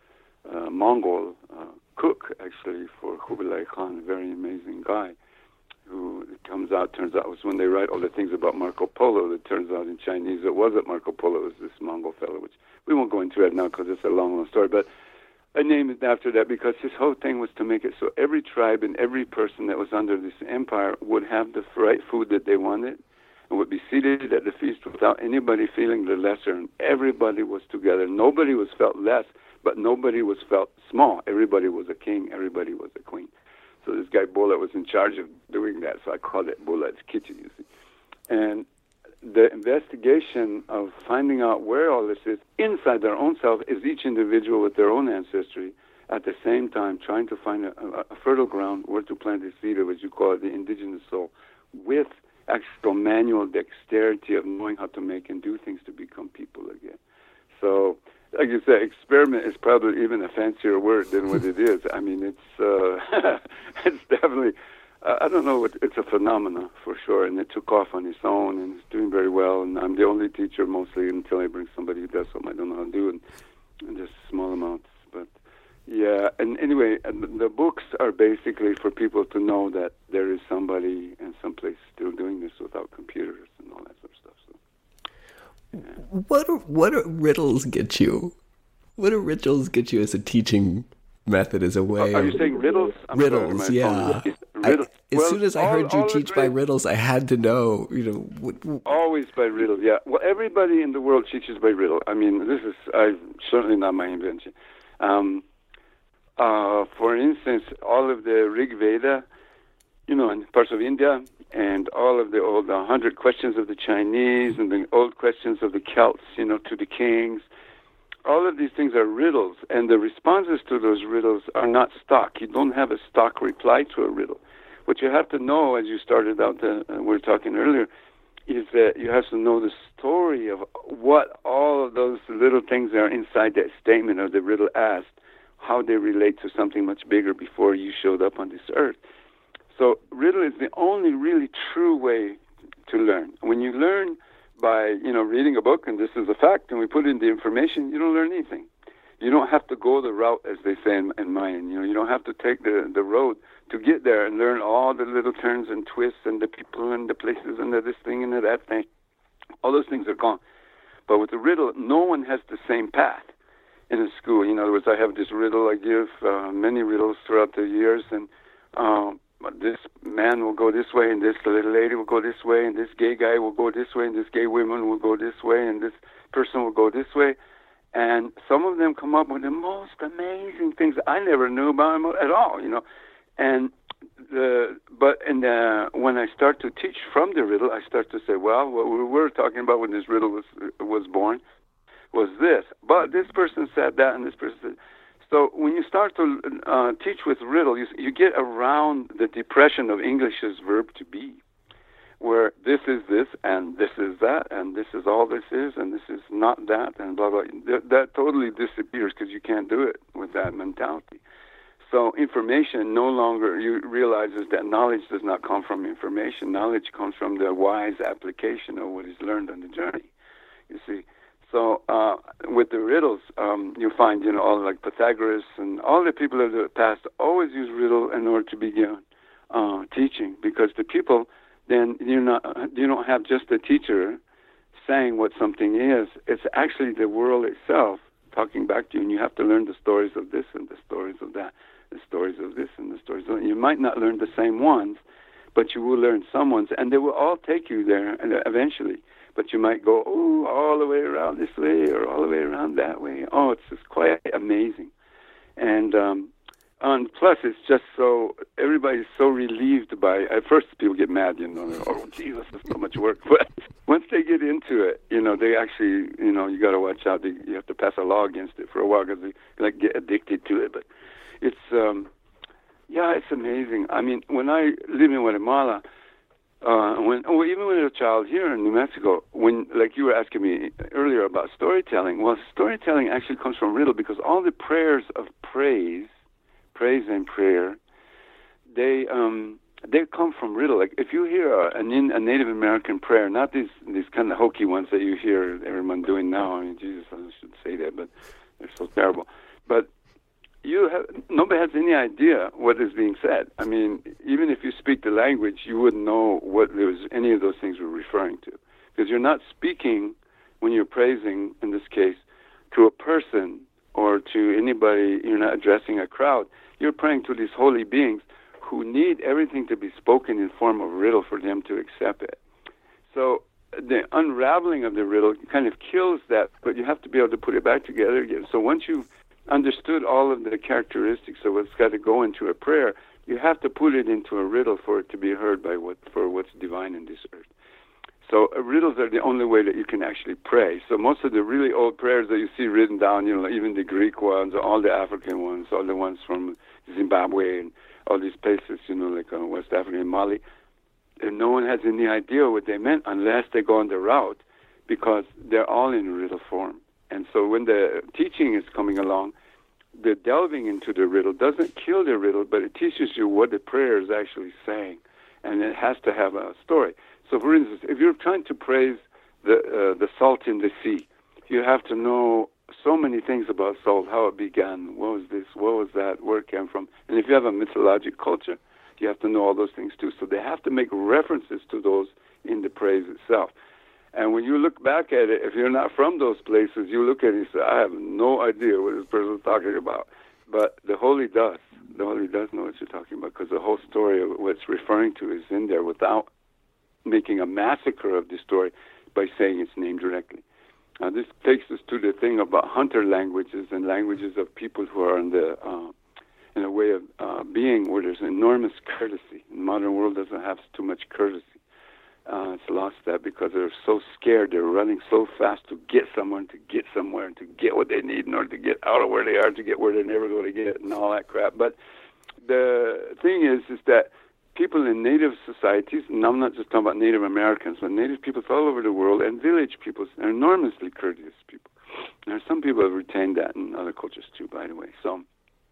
uh, Mongol uh, cook, actually, for Kublai Khan, a very amazing guy, who it comes out, turns out, was when they write all the things about Marco Polo, it turns out in Chinese it wasn't Marco Polo, it was this Mongol fellow, which we won't go into right now because it's a long, long story, but I named it after that because his whole thing was to make it so every tribe and every person that was under this empire would have the right food that they wanted and would be seated at the feast without anybody feeling the lesser, and everybody was together. Nobody was felt less, but nobody was felt small. Everybody was a king, everybody was a queen. So this guy Bulla was in charge of doing that, so I called it Bulla's Kitchen, you see. And the investigation of finding out where all this is inside their own self is each individual with their own ancestry, at the same time trying to find a, a, a fertile ground where to plant the seed of, as you call it, the indigenous soul, with actual manual dexterity of knowing how to make and do things to become people again. So, like you said, experiment is probably even a fancier word than what it is. I mean, it's uh, it's definitely, uh, I don't know, what, it's a phenomenon for sure, and it took off on its own, and it's doing very well, and I'm the only teacher mostly until I bring somebody who does something I don't know how to do, and, and just small amounts. But, yeah, and anyway, the books are basically for people to know that there is somebody and someplace still doing this without computers and all that sort of stuff. So. Yeah. What are, what are riddles get you? What do riddles get you as a teaching method, as a way? Oh, are you saying riddles? I'm riddles, sorry, yeah. Riddles. I, as well, soon as I all, heard you teach by great... riddles, I had to know, you know. What, what... Always by riddles, yeah. Well, everybody in the world teaches by riddle. I mean, this is I, certainly not my invention. Um, uh, for instance, all of the Rig Veda, you know, in parts of India, and all of the old one hundred questions of the Chinese and the old questions of the Celts, you know, to the kings. All of these things are riddles, and the responses to those riddles are not stock. You don't have a stock reply to a riddle. What you have to know, as you started out, uh, we were talking earlier, is that you have to know the story of what all of those little things are inside that statement or the riddle asked, how they relate to something much bigger before you showed up on this earth. So riddle is the only really true way to learn. When you learn by, you know, reading a book, and this is a fact, and we put in the information, you don't learn anything. You don't have to go the route, as they say in, in Mayan. You know, you don't have to take the, the road to get there and learn all the little turns and twists and the people and the places and the this thing and the that thing. All those things are gone. But with the riddle, no one has the same path in a school. In other words, I have this riddle, I give uh, many riddles throughout the years, and um, this man will go this way, and this little lady will go this way, and this gay guy will go this way, and this gay woman will go this way, and this person will go this way. And some of them come up with the most amazing things I never knew about them at all, you know. And the but and uh, when I start to teach from the riddle, I start to say, well, what we were talking about when this riddle was was born was this, but this person said that, and this person said. So when you start to uh, teach with riddle, you, you get around the depression of English's verb to be, where this is this, and this is that, and this is all this is, and this is not that, and blah, blah. That, that totally disappears because you can't do it with that mentality. So information no longer, you realizes that knowledge does not come from information. Knowledge comes from the wise application of what is learned on the journey, you see. So uh, with the riddles, um, you find, you know, all like Pythagoras and all the people of the past always use riddle in order to begin uh, teaching, because the people, then you're not, you don't have just a teacher saying what something is. It's actually the world itself talking back to you, and you have to learn the stories of this and the stories of that, the stories of this and the stories of that. You might not learn the same ones, but you will learn some ones, and they will all take you there eventually. But you might go, oh, all the way around this way or all the way around that way. Oh, it's just quite amazing. And um, and plus, it's just so, everybody's so relieved by, at first people get mad, you know, oh, Jesus, it's so much work. But once they get into it, you know, they actually, you know, you got to watch out. They, you have to pass a law against it for a while because they like get addicted to it. But it's, um, yeah, it's amazing. I mean, when I live in Guatemala, Uh, when, or even when I was a child here in New Mexico, when, like you were asking me earlier about storytelling, well, storytelling actually comes from riddle, because all the prayers of praise, praise and prayer, they um, they come from riddle. Like if you hear a, a, a Native American prayer, not these these kind of hokey ones that you hear everyone doing now. I mean, Jesus, I shouldn't say that, but they're so terrible. But nobody has any idea what is being said. I mean, even if you speak the language, you wouldn't know what there was, any of those things were referring to. Because you're not speaking, when you're praising, in this case, to a person or to anybody, you're not addressing a crowd. You're praying to these holy beings who need everything to be spoken in form of riddle for them to accept it. So the unraveling of the riddle kind of kills that, but you have to be able to put it back together again. So once you've understood all of the characteristics of what's got to go into a prayer, you have to put it into a riddle for it to be heard by what for what's divine in this earth. So uh, riddles are the only way that you can actually pray. So most of the really old prayers that you see written down, you know, even the Greek ones, all the African ones, all the ones from Zimbabwe and all these places, you know, like uh, West Africa and Mali, and no one has any idea what they meant unless they go on the route, because they're all in riddle form. And so when the teaching is coming along, the delving into the riddle doesn't kill the riddle, but it teaches you what the prayer is actually saying, and it has to have a story. So, for instance, if you're trying to praise the uh, the salt in the sea, you have to know so many things about salt, how it began, what was this, what was that, where it came from. And if you have a mythologic culture, you have to know all those things too. So they have to make references to those in the praise itself. And when you look back at it, if you're not from those places, you look at it and say, I have no idea what this person is talking about. But the Holy does. The Holy does know what you're talking about, because the whole story of what it's referring to is in there without making a massacre of the story by saying its name directly. Now, this takes us to the thing about hunter languages and languages of people who are in the uh, in a way of uh, being where there's enormous courtesy. The modern world doesn't have too much courtesy. Uh, it's lost that because they're so scared. They're running so fast to get someone, to get somewhere, and to get what they need in order to get out of where they are, to get where they're never going to get, and all that crap. But the thing is, is that people in native societies, and I'm not just talking about Native Americans, but native peoples all over the world, and village peoples, are enormously courteous people. There are some people who have retained that in other cultures too, by the way. So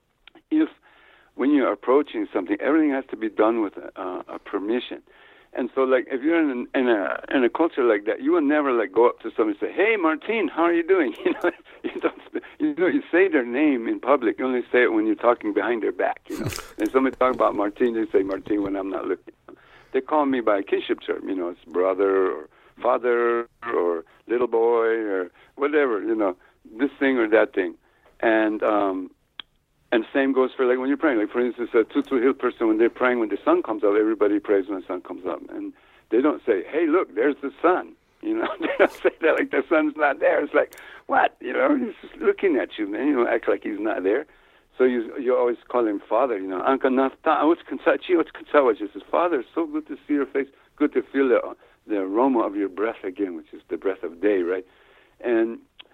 if, when you're approaching something, everything has to be done with a, uh, a permission. And so, like, if you're in, in a in a culture like that, you will never like go up to somebody and say, "Hey, Martine, how are you doing?" You know, you don't. You know, you say their name in public. You only say it when you're talking behind their back. You know, and somebody talk about Martine, they say Martine when I'm not looking. They call me by a kinship term. You know, it's brother or father or little boy or whatever. You know, this thing or that thing, and um, and same goes for like when you're praying. Like for instance, a Tutu Hill person, when they're praying, when the sun comes up, everybody prays when the sun comes up, and they don't say, "Hey, look, there's the sun." You know, they don't say that like the sun's not there. It's like, what? You know, he's just looking at you, man. You don't act like he's not there. So you you always call him Father. You know, Anka Nafta, what's Kansachi, what's Kansawa? He says, Father, it's so good to see your face. Good to feel the the aroma of your breath again, which is the breath of day, right? And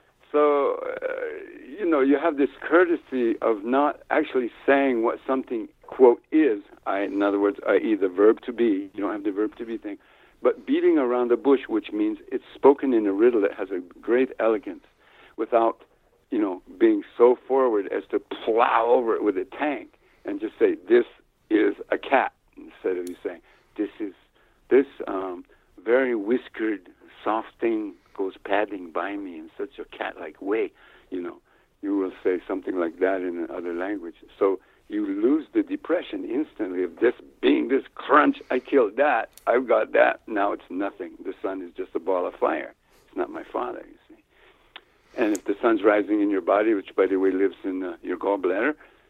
so, uh, you know, you have this courtesy of not actually saying what something, quote, is. I, in other words, that is the verb to be. You don't have the verb to be thing. But beating around the bush, which means it's spoken in a riddle that has a great elegance without, you know, being so forward as to plow over it with a tank and just say, this is a cat, instead of you saying, this is, this um, very whiskered, soft thing goes padding by me in such a cat-like way, you know. You will say something like that in another language. So you lose the depression instantly of this being this crunch, I killed that, I've got that, now it's nothing. The sun is just a ball of fire. It's not my Father, you see. And if the sun's rising in your body, which, by the way, lives in uh, your gallbladder,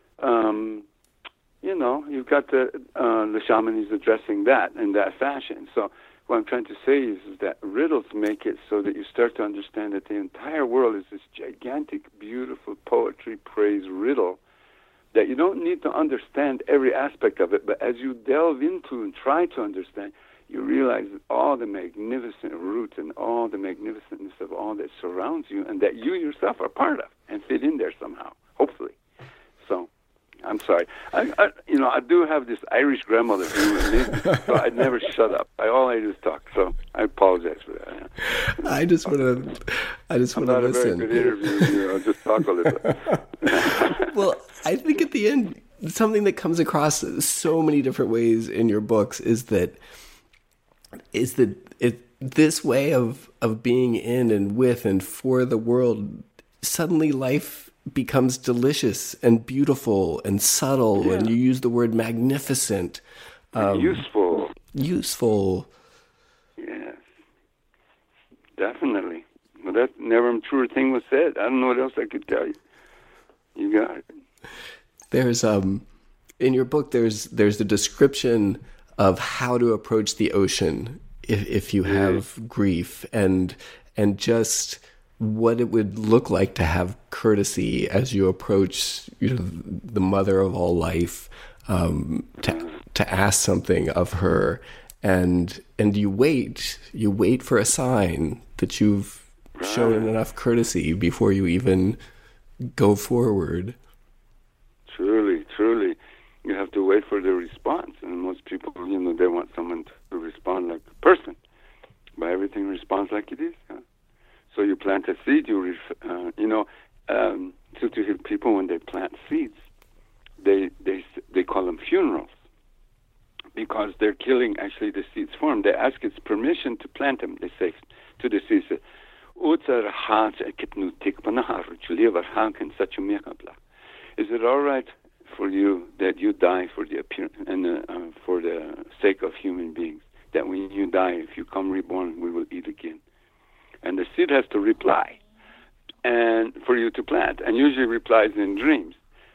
um, you know, you've got the, uh, the shaman is addressing that in that fashion. So what I'm trying to say is, is that riddles make it so that you start to understand that the entire world is this gigantic, beautiful poetry, praise riddle that you don't need to understand every aspect of it, but as you delve into and try to understand, you realize that all the magnificent roots and all the magnificentness of all that surrounds you and that you yourself are part of and fit in there somehow, hopefully. So, I'm sorry. I, I, you know, I do have this Irish grandmother who was me, so I never shut up. I all I do is talk. So I apologize for that. I just want to. I just want to listen. I'm not a very good interview. You know, just talk a little. Well, I think at the end, something that comes across so many different ways in your books is that is that it this way of of being in and with and for the world. Suddenly, life becomes delicious and beautiful and subtle, yeah. and you use the word magnificent. Um, useful. Useful. Yes, definitely. Well, that never a truer thing was said. I don't know what else I could tell you. You got it. There's um, in your book. There's there's the description of how to approach the ocean if if you have yeah. grief, and and just what it would look like to have courtesy as you approach, you know, the mother of all life, um, to to ask something of her, and and you wait, you wait for a sign that you've right. shown enough courtesy before you even go forward. Truly, truly, you have to wait for the response, and most people, you know, they want someone to respond like a person, but everything responds like it is. Huh? So you plant a seed, you, ref- uh, you know, um, to, to people when they plant seeds, they they they call them funerals because they're killing actually the seed's form. They ask its permission to plant them. They say to the seed, is it all right for you that you die for the appearance and uh, uh, for the sake of human beings? That when you die, if you come reborn, we will eat again. And the seed has to reply, and for you to plant, and usually replies in dreams.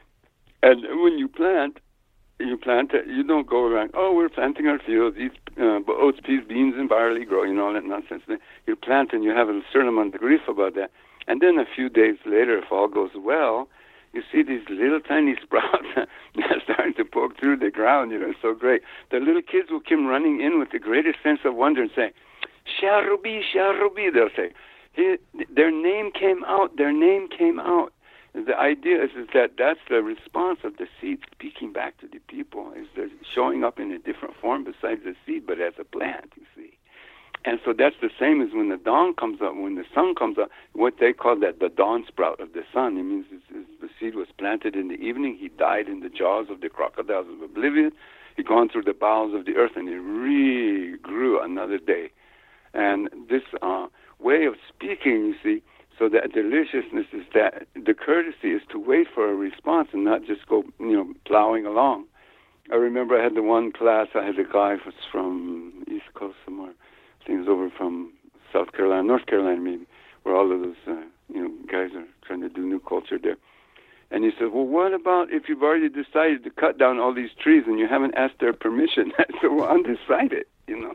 And when you plant, you plant it, you don't go around, oh, we're planting our fields, eat uh, oats, peas, beans, and barley grow, you know, all that nonsense. You plant and you have a certain amount of grief about that. And then a few days later, if all goes well, you see these little tiny sprouts starting to poke through the ground, you know, it's so great. The little kids will come running in with the greatest sense of wonder and say, Sharubi, Sharubi, they'll say. He, their name came out, their name came out. The idea is, is that that's the response of the seed speaking back to the people, is they're showing up in a different form besides the seed, but as a plant, you see. And so that's the same as when the dawn comes up, when the sun comes up, what they call that the dawn sprout of the sun. It means it's, it's, the seed was planted in the evening, he died in the jaws of the crocodiles of oblivion, he gone through the bowels of the earth, and he re-grew another day. And this uh, way of speaking, you see, so that deliciousness is that the courtesy is to wait for a response and not just go, you know, plowing along. I remember I had the one class, I had a guy who was from East Coast somewhere, I think it was over from South Carolina, North Carolina maybe, where all of those, uh, you know, guys are trying to do new culture there. And he said, well, what about if you've already decided to cut down all these trees and you haven't asked their permission? I said, well, undecided, you know.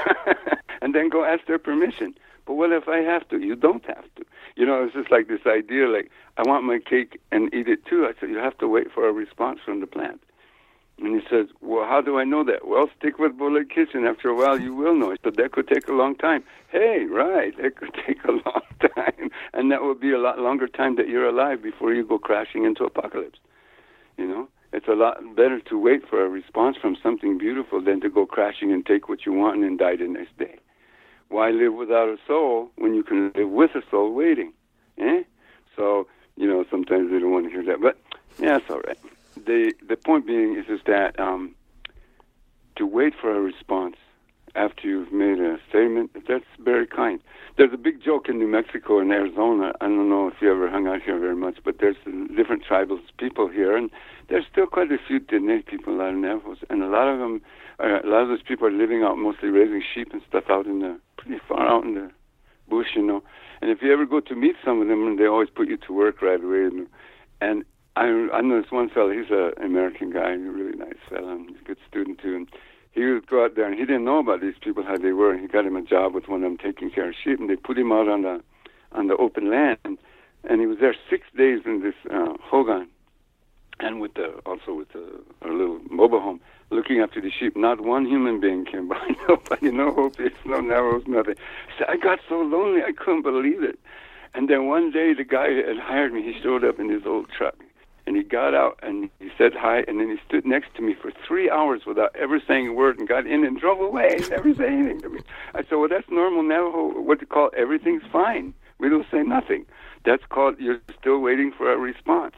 And then go ask their permission. But what if I have to? You don't have to. You know, it's just like this idea, like, I want my cake and eat it too. I said, you have to wait for a response from the plant. And he says, well, how do I know that? Well, stick with Bullet Kitchen. After a while, you will know. He said, that could take a long time. Hey, right, that could take a long time. And that would be a lot longer time that you're alive before you go crashing into apocalypse. You know? It's a lot better to wait for a response from something beautiful than to go crashing and take what you want and then die the next day. Why live without a soul when you can live with a soul waiting? Eh? So, you know, sometimes they don't want to hear that. But, yeah, it's all right. The the point being is, is that um, to wait for a response after you've made a statement, that's very kind. There's a big joke in New Mexico and Arizona. I don't know if you ever hung out here very much, but there's different tribal people here, and there's still quite a few Diné people, a lot of Navajos, and a lot of them, uh, a lot of those people are living out, mostly raising sheep and stuff out in the, pretty far out in the bush, you know. And if you ever go to meet some of them, they always put you to work right away. You know? And I, I know this one fellow, he's an American guy, a really nice fellow, and he's a good student too, and he would go out there, and he didn't know about these people, how they were, and he got him a job with one of them taking care of sheep, and they put him out on the on the open land, and he was there six days in this uh, hogan, and with the, also with the, a little mobile home, looking after the sheep. Not one human being came by, nobody, no Hopis, no Navajos, nothing. So I got so lonely, I couldn't believe it. And then one day, the guy had hired me, he showed up in his old truck. And he got out and he said hi, and then he stood next to me for three hours without ever saying a word, and got in and drove away, never say anything to me. I said, well, that's normal Navajo, what they call everything's fine. We don't say nothing. That's called you're still waiting for a response.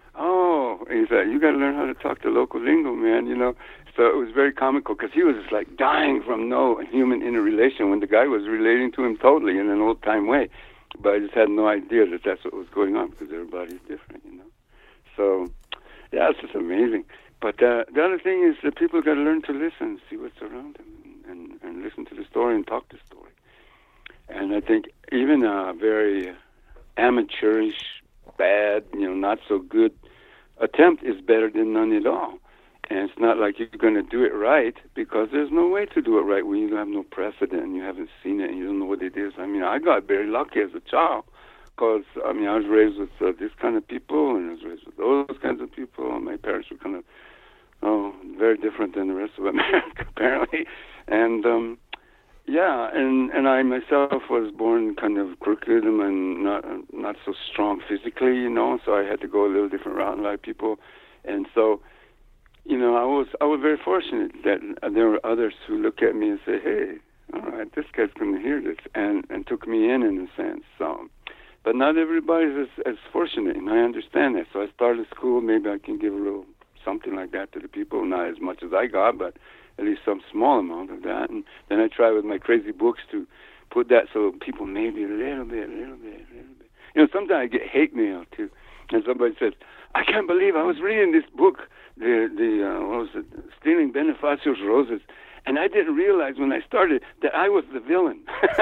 Oh, he said, you got to learn how to talk to local lingo, man, you know. So it was very comical because he was just like dying from no human interrelation when the guy was relating to him totally in an old-time way. but I just had no idea that that's what was going on because everybody's different, you know. So, yeah, it's just amazing. But uh, the other thing is that people got to learn to listen, see what's around them, and, and listen to the story and talk the story. And I think even a very amateurish, bad, you know, not so good attempt is better than none at all. And it's not like you're going to do it right, because there's no way to do it right when you have no precedent and you haven't seen it and you don't know what it is. I mean, I got very lucky as a child, because, I mean, I was raised with uh, this kind of people, and I was raised with those kinds of people, and my parents were kind of, oh, very different than the rest of America, apparently. And, um, yeah, and, and I myself was born kind of crooked and not not so strong physically, you know, so I had to go a little different route than a lot of people. And so, you know, I was I was very fortunate that there were others who look at me and say, hey, all right, this guy's going to hear this, and, and took me in, in a sense. So, but not everybody's as, as fortunate, and I understand that. So I started school. Maybe I can give a little something like that to the people, not as much as I got, but at least some small amount of that. And then I try with my crazy books to put that so people maybe a little bit, a little bit, a little bit. You know, sometimes I get hate mail, too. And somebody says, I can't believe I was reading this book, the, the uh, what was it, Stealing Bonifacio's Roses, and I didn't realize when I started that I was the villain.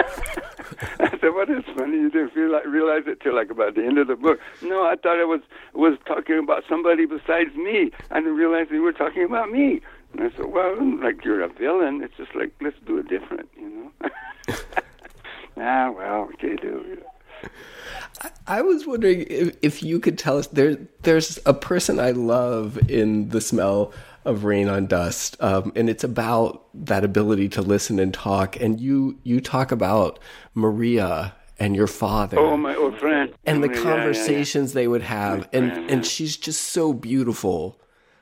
I said, well, that's funny. You didn't feel like realize it till like about the end of the book. No, I thought I was was talking about somebody besides me. I didn't realize they were talking about me. And I said, well, like, you're a villain. It's just like, let's do it different, you know? ah, well, okay, do it. I was wondering if, if you could tell us, there, there's a person I love in The Smell of Rain on Dust, um, and it's about that ability to listen and talk. And you, you talk about Maria and your father. Oh, my old friend. And the yeah, conversations yeah, yeah. they would have. And, friend, and yeah. she's just so beautiful.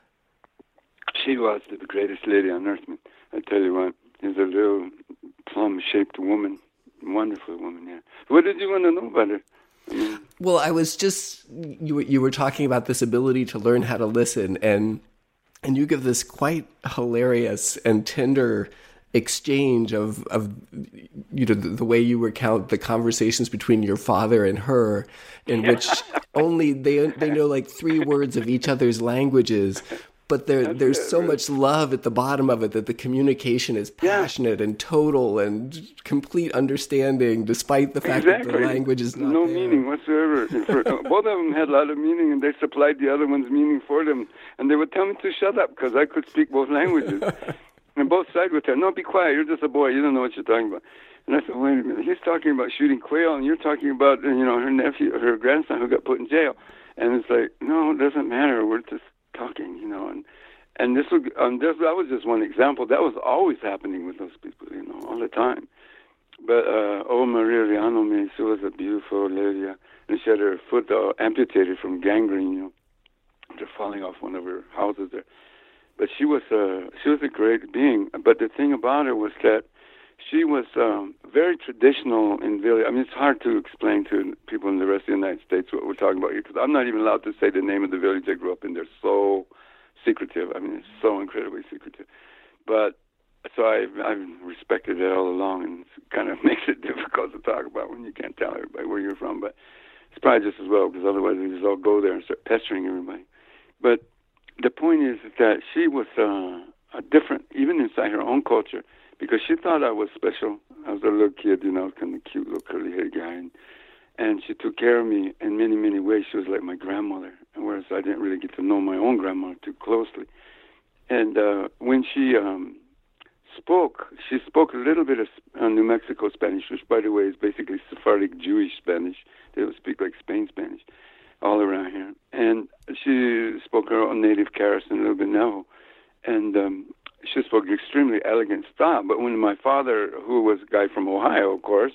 She was the greatest lady on earth, man. I tell you what, she's a little plum-shaped woman. Wonderful woman, yeah. What did you want to know about her? I mean, well, I was just, you were, you were talking about this ability to learn how to listen, and and you give this quite hilarious and tender exchange of, of you know, the, the way you recount the conversations between your father and her, in which only they they know like three words of each other's languages, but there there's so much love at the bottom of it that the communication is passionate yeah. and total and complete understanding, despite the fact exactly. that the language is not no there. meaning whatsoever. For, both of them had a lot of meaning, and they supplied the other one's meaning for them. And they would tell me to shut up because I could speak both languages. And both sides would tell, no, be quiet. You're just a boy. You don't know what you're talking about. And I said, wait a minute. He's talking about shooting quail, and you're talking about, you know, her nephew, her grandson who got put in jail. And it's like, no, it doesn't matter. We're just talking, you know, and and this was um, this, that was just one example. That was always happening with those people, you know, all the time. But uh, oh, Maria Riano, man, she was a beautiful lady, uh, and she had her foot uh, amputated from gangrene, you know, after falling off one of her houses there. But she was uh, she was a great being. But the thing about her was that she was um, very traditional in village. I mean, it's hard to explain to people in the rest of the United States what we're talking about here, because I'm not even allowed to say the name of the village I grew up in. They're so secretive. I mean, it's so incredibly secretive. But so I've, I've respected it all along, and it kind of makes it difficult to talk about when you can't tell everybody where you're from. But it's probably just as well, because otherwise we just all go there and start pestering everybody. But the point is that she was uh, a different, even inside her own culture, because she thought I was special. I was a little kid, you know, kind of cute little curly-haired guy, and, and she took care of me in many, many ways. She was like my grandmother, whereas I didn't really get to know my own grandmother too closely. And uh, when she um, spoke, she spoke a little bit of uh, New Mexico Spanish, which, by the way, is basically Sephardic Jewish Spanish. They would speak like Spain Spanish all around here. And she spoke her own native Karas and a little bit Navajo. And um, she spoke extremely elegant style. But when my father, who was a guy from Ohio, of course,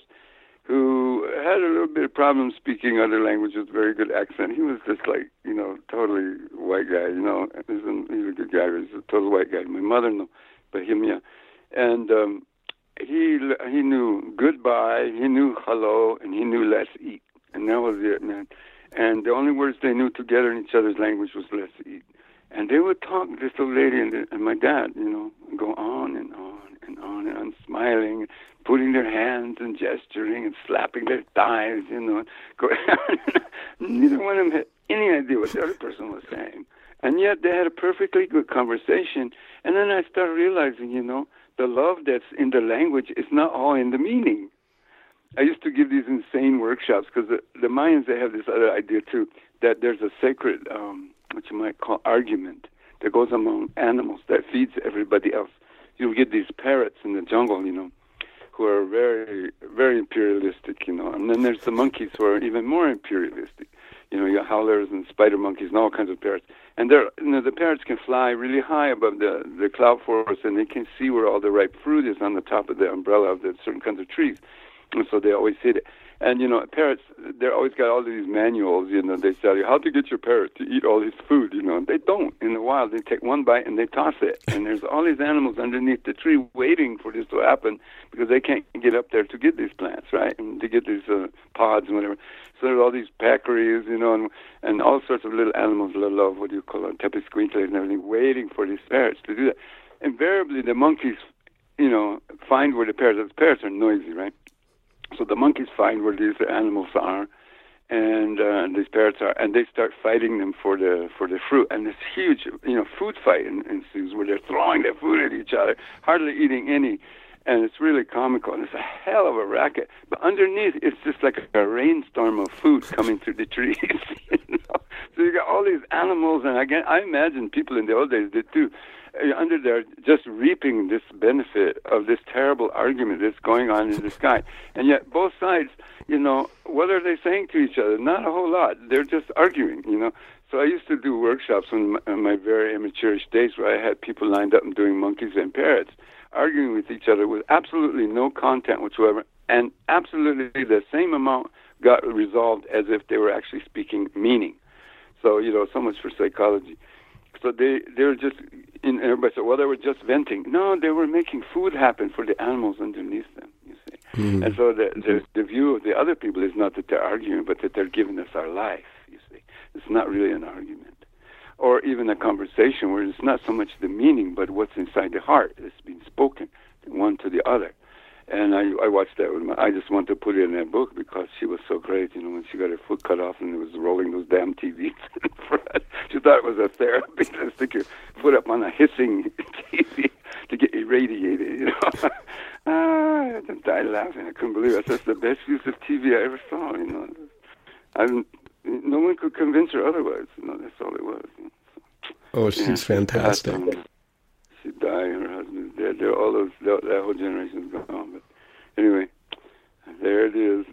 who had a little bit of problem speaking other languages, very good accent, he was just like, you know, totally white guy, you know. He's a, he's a good guy. He's a total white guy. My mother, no, but him, yeah. And um, he he knew goodbye, he knew hello, and he knew let's eat. And that was it, man. And the only words they knew together in each other's language was let's eat. And they would talk, this little lady and, the, and my dad, you know, go on and on and on and on, smiling, putting their hands and gesturing and slapping their thighs, you know. Neither one of them had any idea what the other person was saying. And yet they had a perfectly good conversation. And then I started realizing, you know, the love that's in the language is not all in the meaning. I used to give these insane workshops because the, the Mayans, they have this other idea too, that there's a sacred, um, what you might call argument that goes among animals that feeds everybody else. You'll get these parrots in the jungle, you know, who are very, very imperialistic, you know. And then there's the monkeys who are even more imperialistic. You know, you got howlers and spider monkeys and all kinds of parrots. And they're, you know, the parrots can fly really high above the, the cloud forest, and they can see where all the ripe fruit is on the top of the umbrella of the certain kinds of trees. And so they always hit it. And, you know, parrots, they're always got all these manuals, you know, they tell you how to get your parrot to eat all this food, you know. They don't. In the wild, they take one bite and they toss it. And there's all these animals underneath the tree waiting for this to happen because they can't get up there to get these plants, right, and to get these uh, pods and whatever. So there's all these peccaries, you know, and, and all sorts of little animals, little, what do you call them, tepesquinklers and everything, waiting for these parrots to do that. Invariably, the monkeys, you know, find where the parrots are. The parrots are noisy, right? So the monkeys find where these animals are, and uh, these parrots are, and they start fighting them for the for the fruit. And this huge, you know, food fight ensues where they're throwing their food at each other, hardly eating any, and it's really comical. And it's a hell of a racket. But underneath, it's just like a rainstorm of food coming through the trees. You know? So you got all these animals, and again, I imagine people in the old days did too. Under there, just reaping this benefit of this terrible argument that's going on in the sky. And yet both sides, you know, what are they saying to each other? Not a whole lot. They're just arguing, you know. So I used to do workshops in my, in my very amateurish days where I had people lined up and doing monkeys and parrots, arguing with each other with absolutely no content whatsoever, and absolutely the same amount got resolved as if they were actually speaking meaning. So, you know, so much for psychology. So they, they were just, and everybody said, well, they were just venting. No, they were making food happen for the animals underneath them, you see. Mm. And so the, the the view of the other people is not that they're arguing, but that they're giving us our life, you see. It's not really an argument. Or even a conversation where it's not so much the meaning, but what's inside the heart that's being spoken, one to the other. And I, I watched that with my, I just wanted to put it in that book because she was so great, you know, when she got her foot cut off and it was rolling those damn T Vs in front. She thought it was a therapy to stick your foot up on a hissing T V to get irradiated, you know. ah, I just died laughing. I couldn't believe it. That's the best use of T V I ever saw, you know. I no one could convince her otherwise, you know, that's all it was. You know, so, oh, she's yeah, fantastic. She died, her husband's dead. They're all those, that, that whole generation's gone. But anyway, there it is.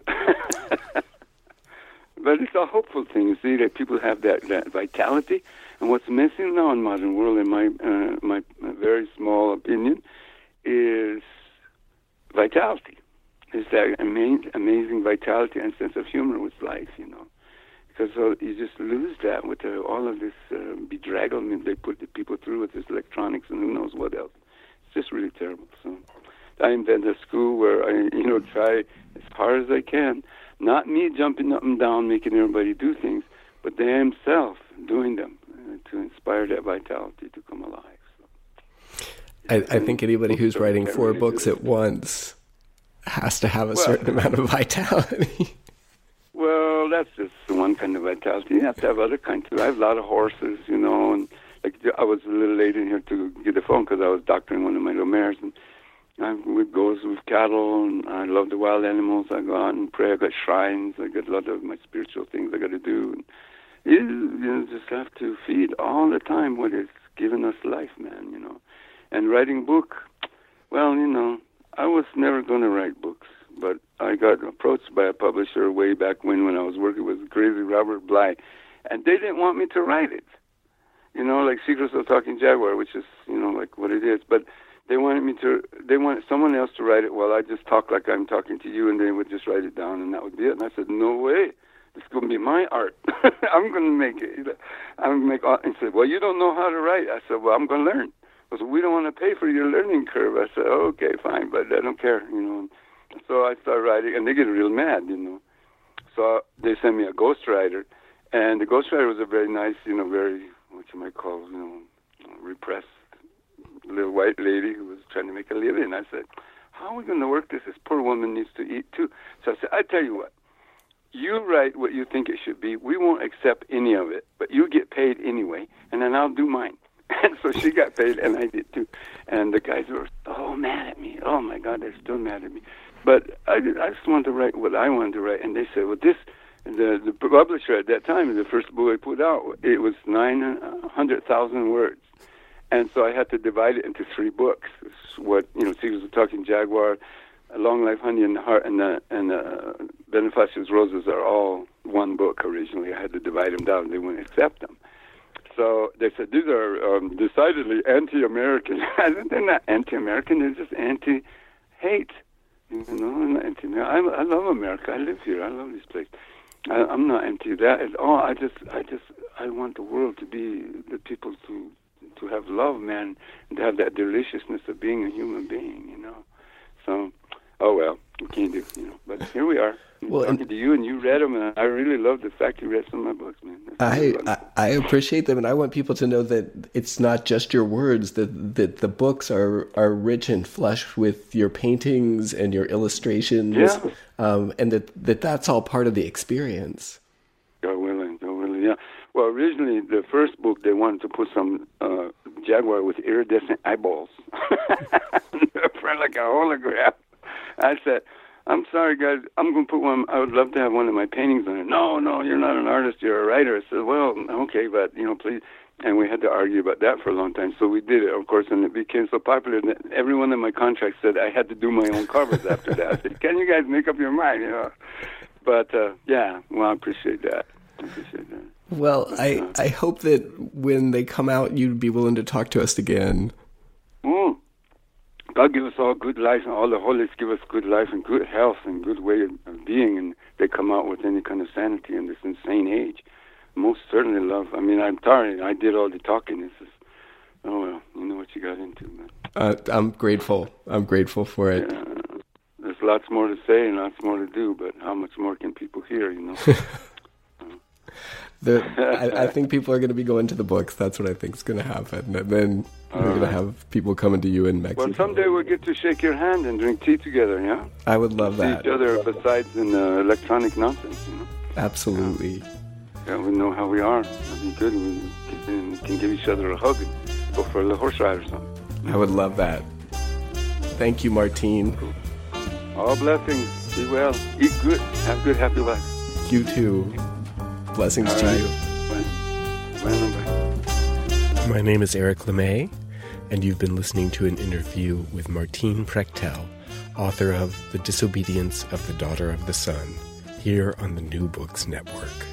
But it's a hopeful thing, you see, that people have that, that vitality. And what's missing now in modern world, in my uh, my very small opinion, is vitality. It's that amazing, amazing vitality and sense of humor with life, you know. Because uh, you just lose that with uh, all of this uh, bedragglement they put the people through with this electronics and who knows what else. It's just really terrible. So I invented a school where I, you know, try as hard as I can, not me jumping up and down making everybody do things, but they himself doing them uh, to inspire that vitality to come alive. So, I, I think anybody who's writing four books at once has to have a well, certain amount of vitality. Well, that's just one kind of vitality. You have to have other kinds too. I have a lot of horses, you know, and like I was a little late in here to get the phone because I was doctoring one of my little mares, and I would go with cattle, and I love the wild animals. I go out and pray. I got shrines. I got a lot of my spiritual things I got to do. And you, you know, just have to feed all the time what is giving us life, man, you know. And writing a book, well, you know, I was never going to write books. But I got approached by a publisher way back when, when I was working with Crazy Robert Bly, and they didn't want me to write it. You know, like Secrets of Talking Jaguar, which is, you know, like what it is. But they wanted me to, they wanted someone else to write it while I just talk like I'm talking to you, and they would just write it down, and that would be it. And I said, no way. It's going to be my art. I'm going to make it. I'm going to make all, and he said, well, you don't know how to write. I said, well, I'm going to learn. I said, we don't want to pay for your learning curve. I said, oh, okay, fine, but I don't care, you know. So I started writing, and they get real mad, you know. So they sent me a ghostwriter, and the ghostwriter was a very nice, you know, very, what you might call, you know, repressed little white lady who was trying to make a living. I said, how are we going to work this? This poor woman needs to eat too. So I said, I tell you what, you write what you think it should be. We won't accept any of it, but you get paid anyway, and then I'll do mine. And so she got paid, and I did too. And the guys were so mad at me. Oh, my God, they're still mad at me. But I, I just wanted to write what I wanted to write. And they said, well, this, the, the publisher at that time, the first book I put out, it was nine hundred thousand words. And so I had to divide it into three books. What, you know, Seagulls of Talking Jaguar, Long Life Honey and the Heart, and the, and the Benefacio's Roses are all one book originally. I had to divide them down. They wouldn't accept them. So they said, these are um, decidedly anti-American. I said, they're not anti-American. They're just anti-hate. You know, I'm not anti I, I love America. I live here. I love this place. I, I'm not anti that at all. I just, I just, I want the world to be the people to, to have love, man, and to have that deliciousness of being a human being. You know. So, oh well, we can't do, you know. But here we are. Well, talking to you, and you read them, and I really love the fact you read some of my books, man. I, I I appreciate them, and I want people to know that it's not just your words, that, that the books are, are rich and flush with your paintings and your illustrations, yeah. um, and that, that that's all part of the experience. God willing, God willing, yeah. Well, originally, the first book, they wanted to put some uh, jaguar with iridescent eyeballs, like a hologram. I said, I'm sorry, guys. I'm going to put one. I would love to have one of my paintings on it. No, no, you're not an artist. You're a writer. I said, well, okay, but, you know, please. And we had to argue about that for a long time. So we did it, of course, and it became so popular that every one of my contracts said I had to do my own covers after that. I said, can you guys make up your mind, you know? But, uh, yeah, well, I appreciate that. I appreciate that. Well, but, I, uh, I hope that when they come out, you'd be willing to talk to us again. Mm. God give us all good life, and all the holies give us good life and good health and good way of, of being, and they come out with any kind of sanity in this insane age. Most certainly love. I mean, I'm sorry, I did all the talking. This is, oh well, you know what you got into, man. Uh, I'm grateful. I'm grateful for it. Yeah, there's lots more to say and lots more to do, but how much more can people hear, you know? The, I, I think people are going to be going to the books. That's what I think is going to happen. And then we're uh, going to have people coming to you in Mexico. Well, someday we'll get to shake your hand and drink tea together, yeah? I would love See that. each other besides in uh, electronic nonsense, you know? Absolutely. Yeah. Yeah, we know how we are. That'd be good. We can, can give each other a hug and go for a little horse ride or something. I would love that. Thank you, Martin. Cool. All blessings. Be well. Eat good. Have good, happy life. You too. Blessings All to right. you. Bye. Bye. Bye. My name is Eric LeMay, and you've been listening to an interview with Martin Prechtel, author of The Disobedience of the Daughter of the Sun, here on the New Books Network.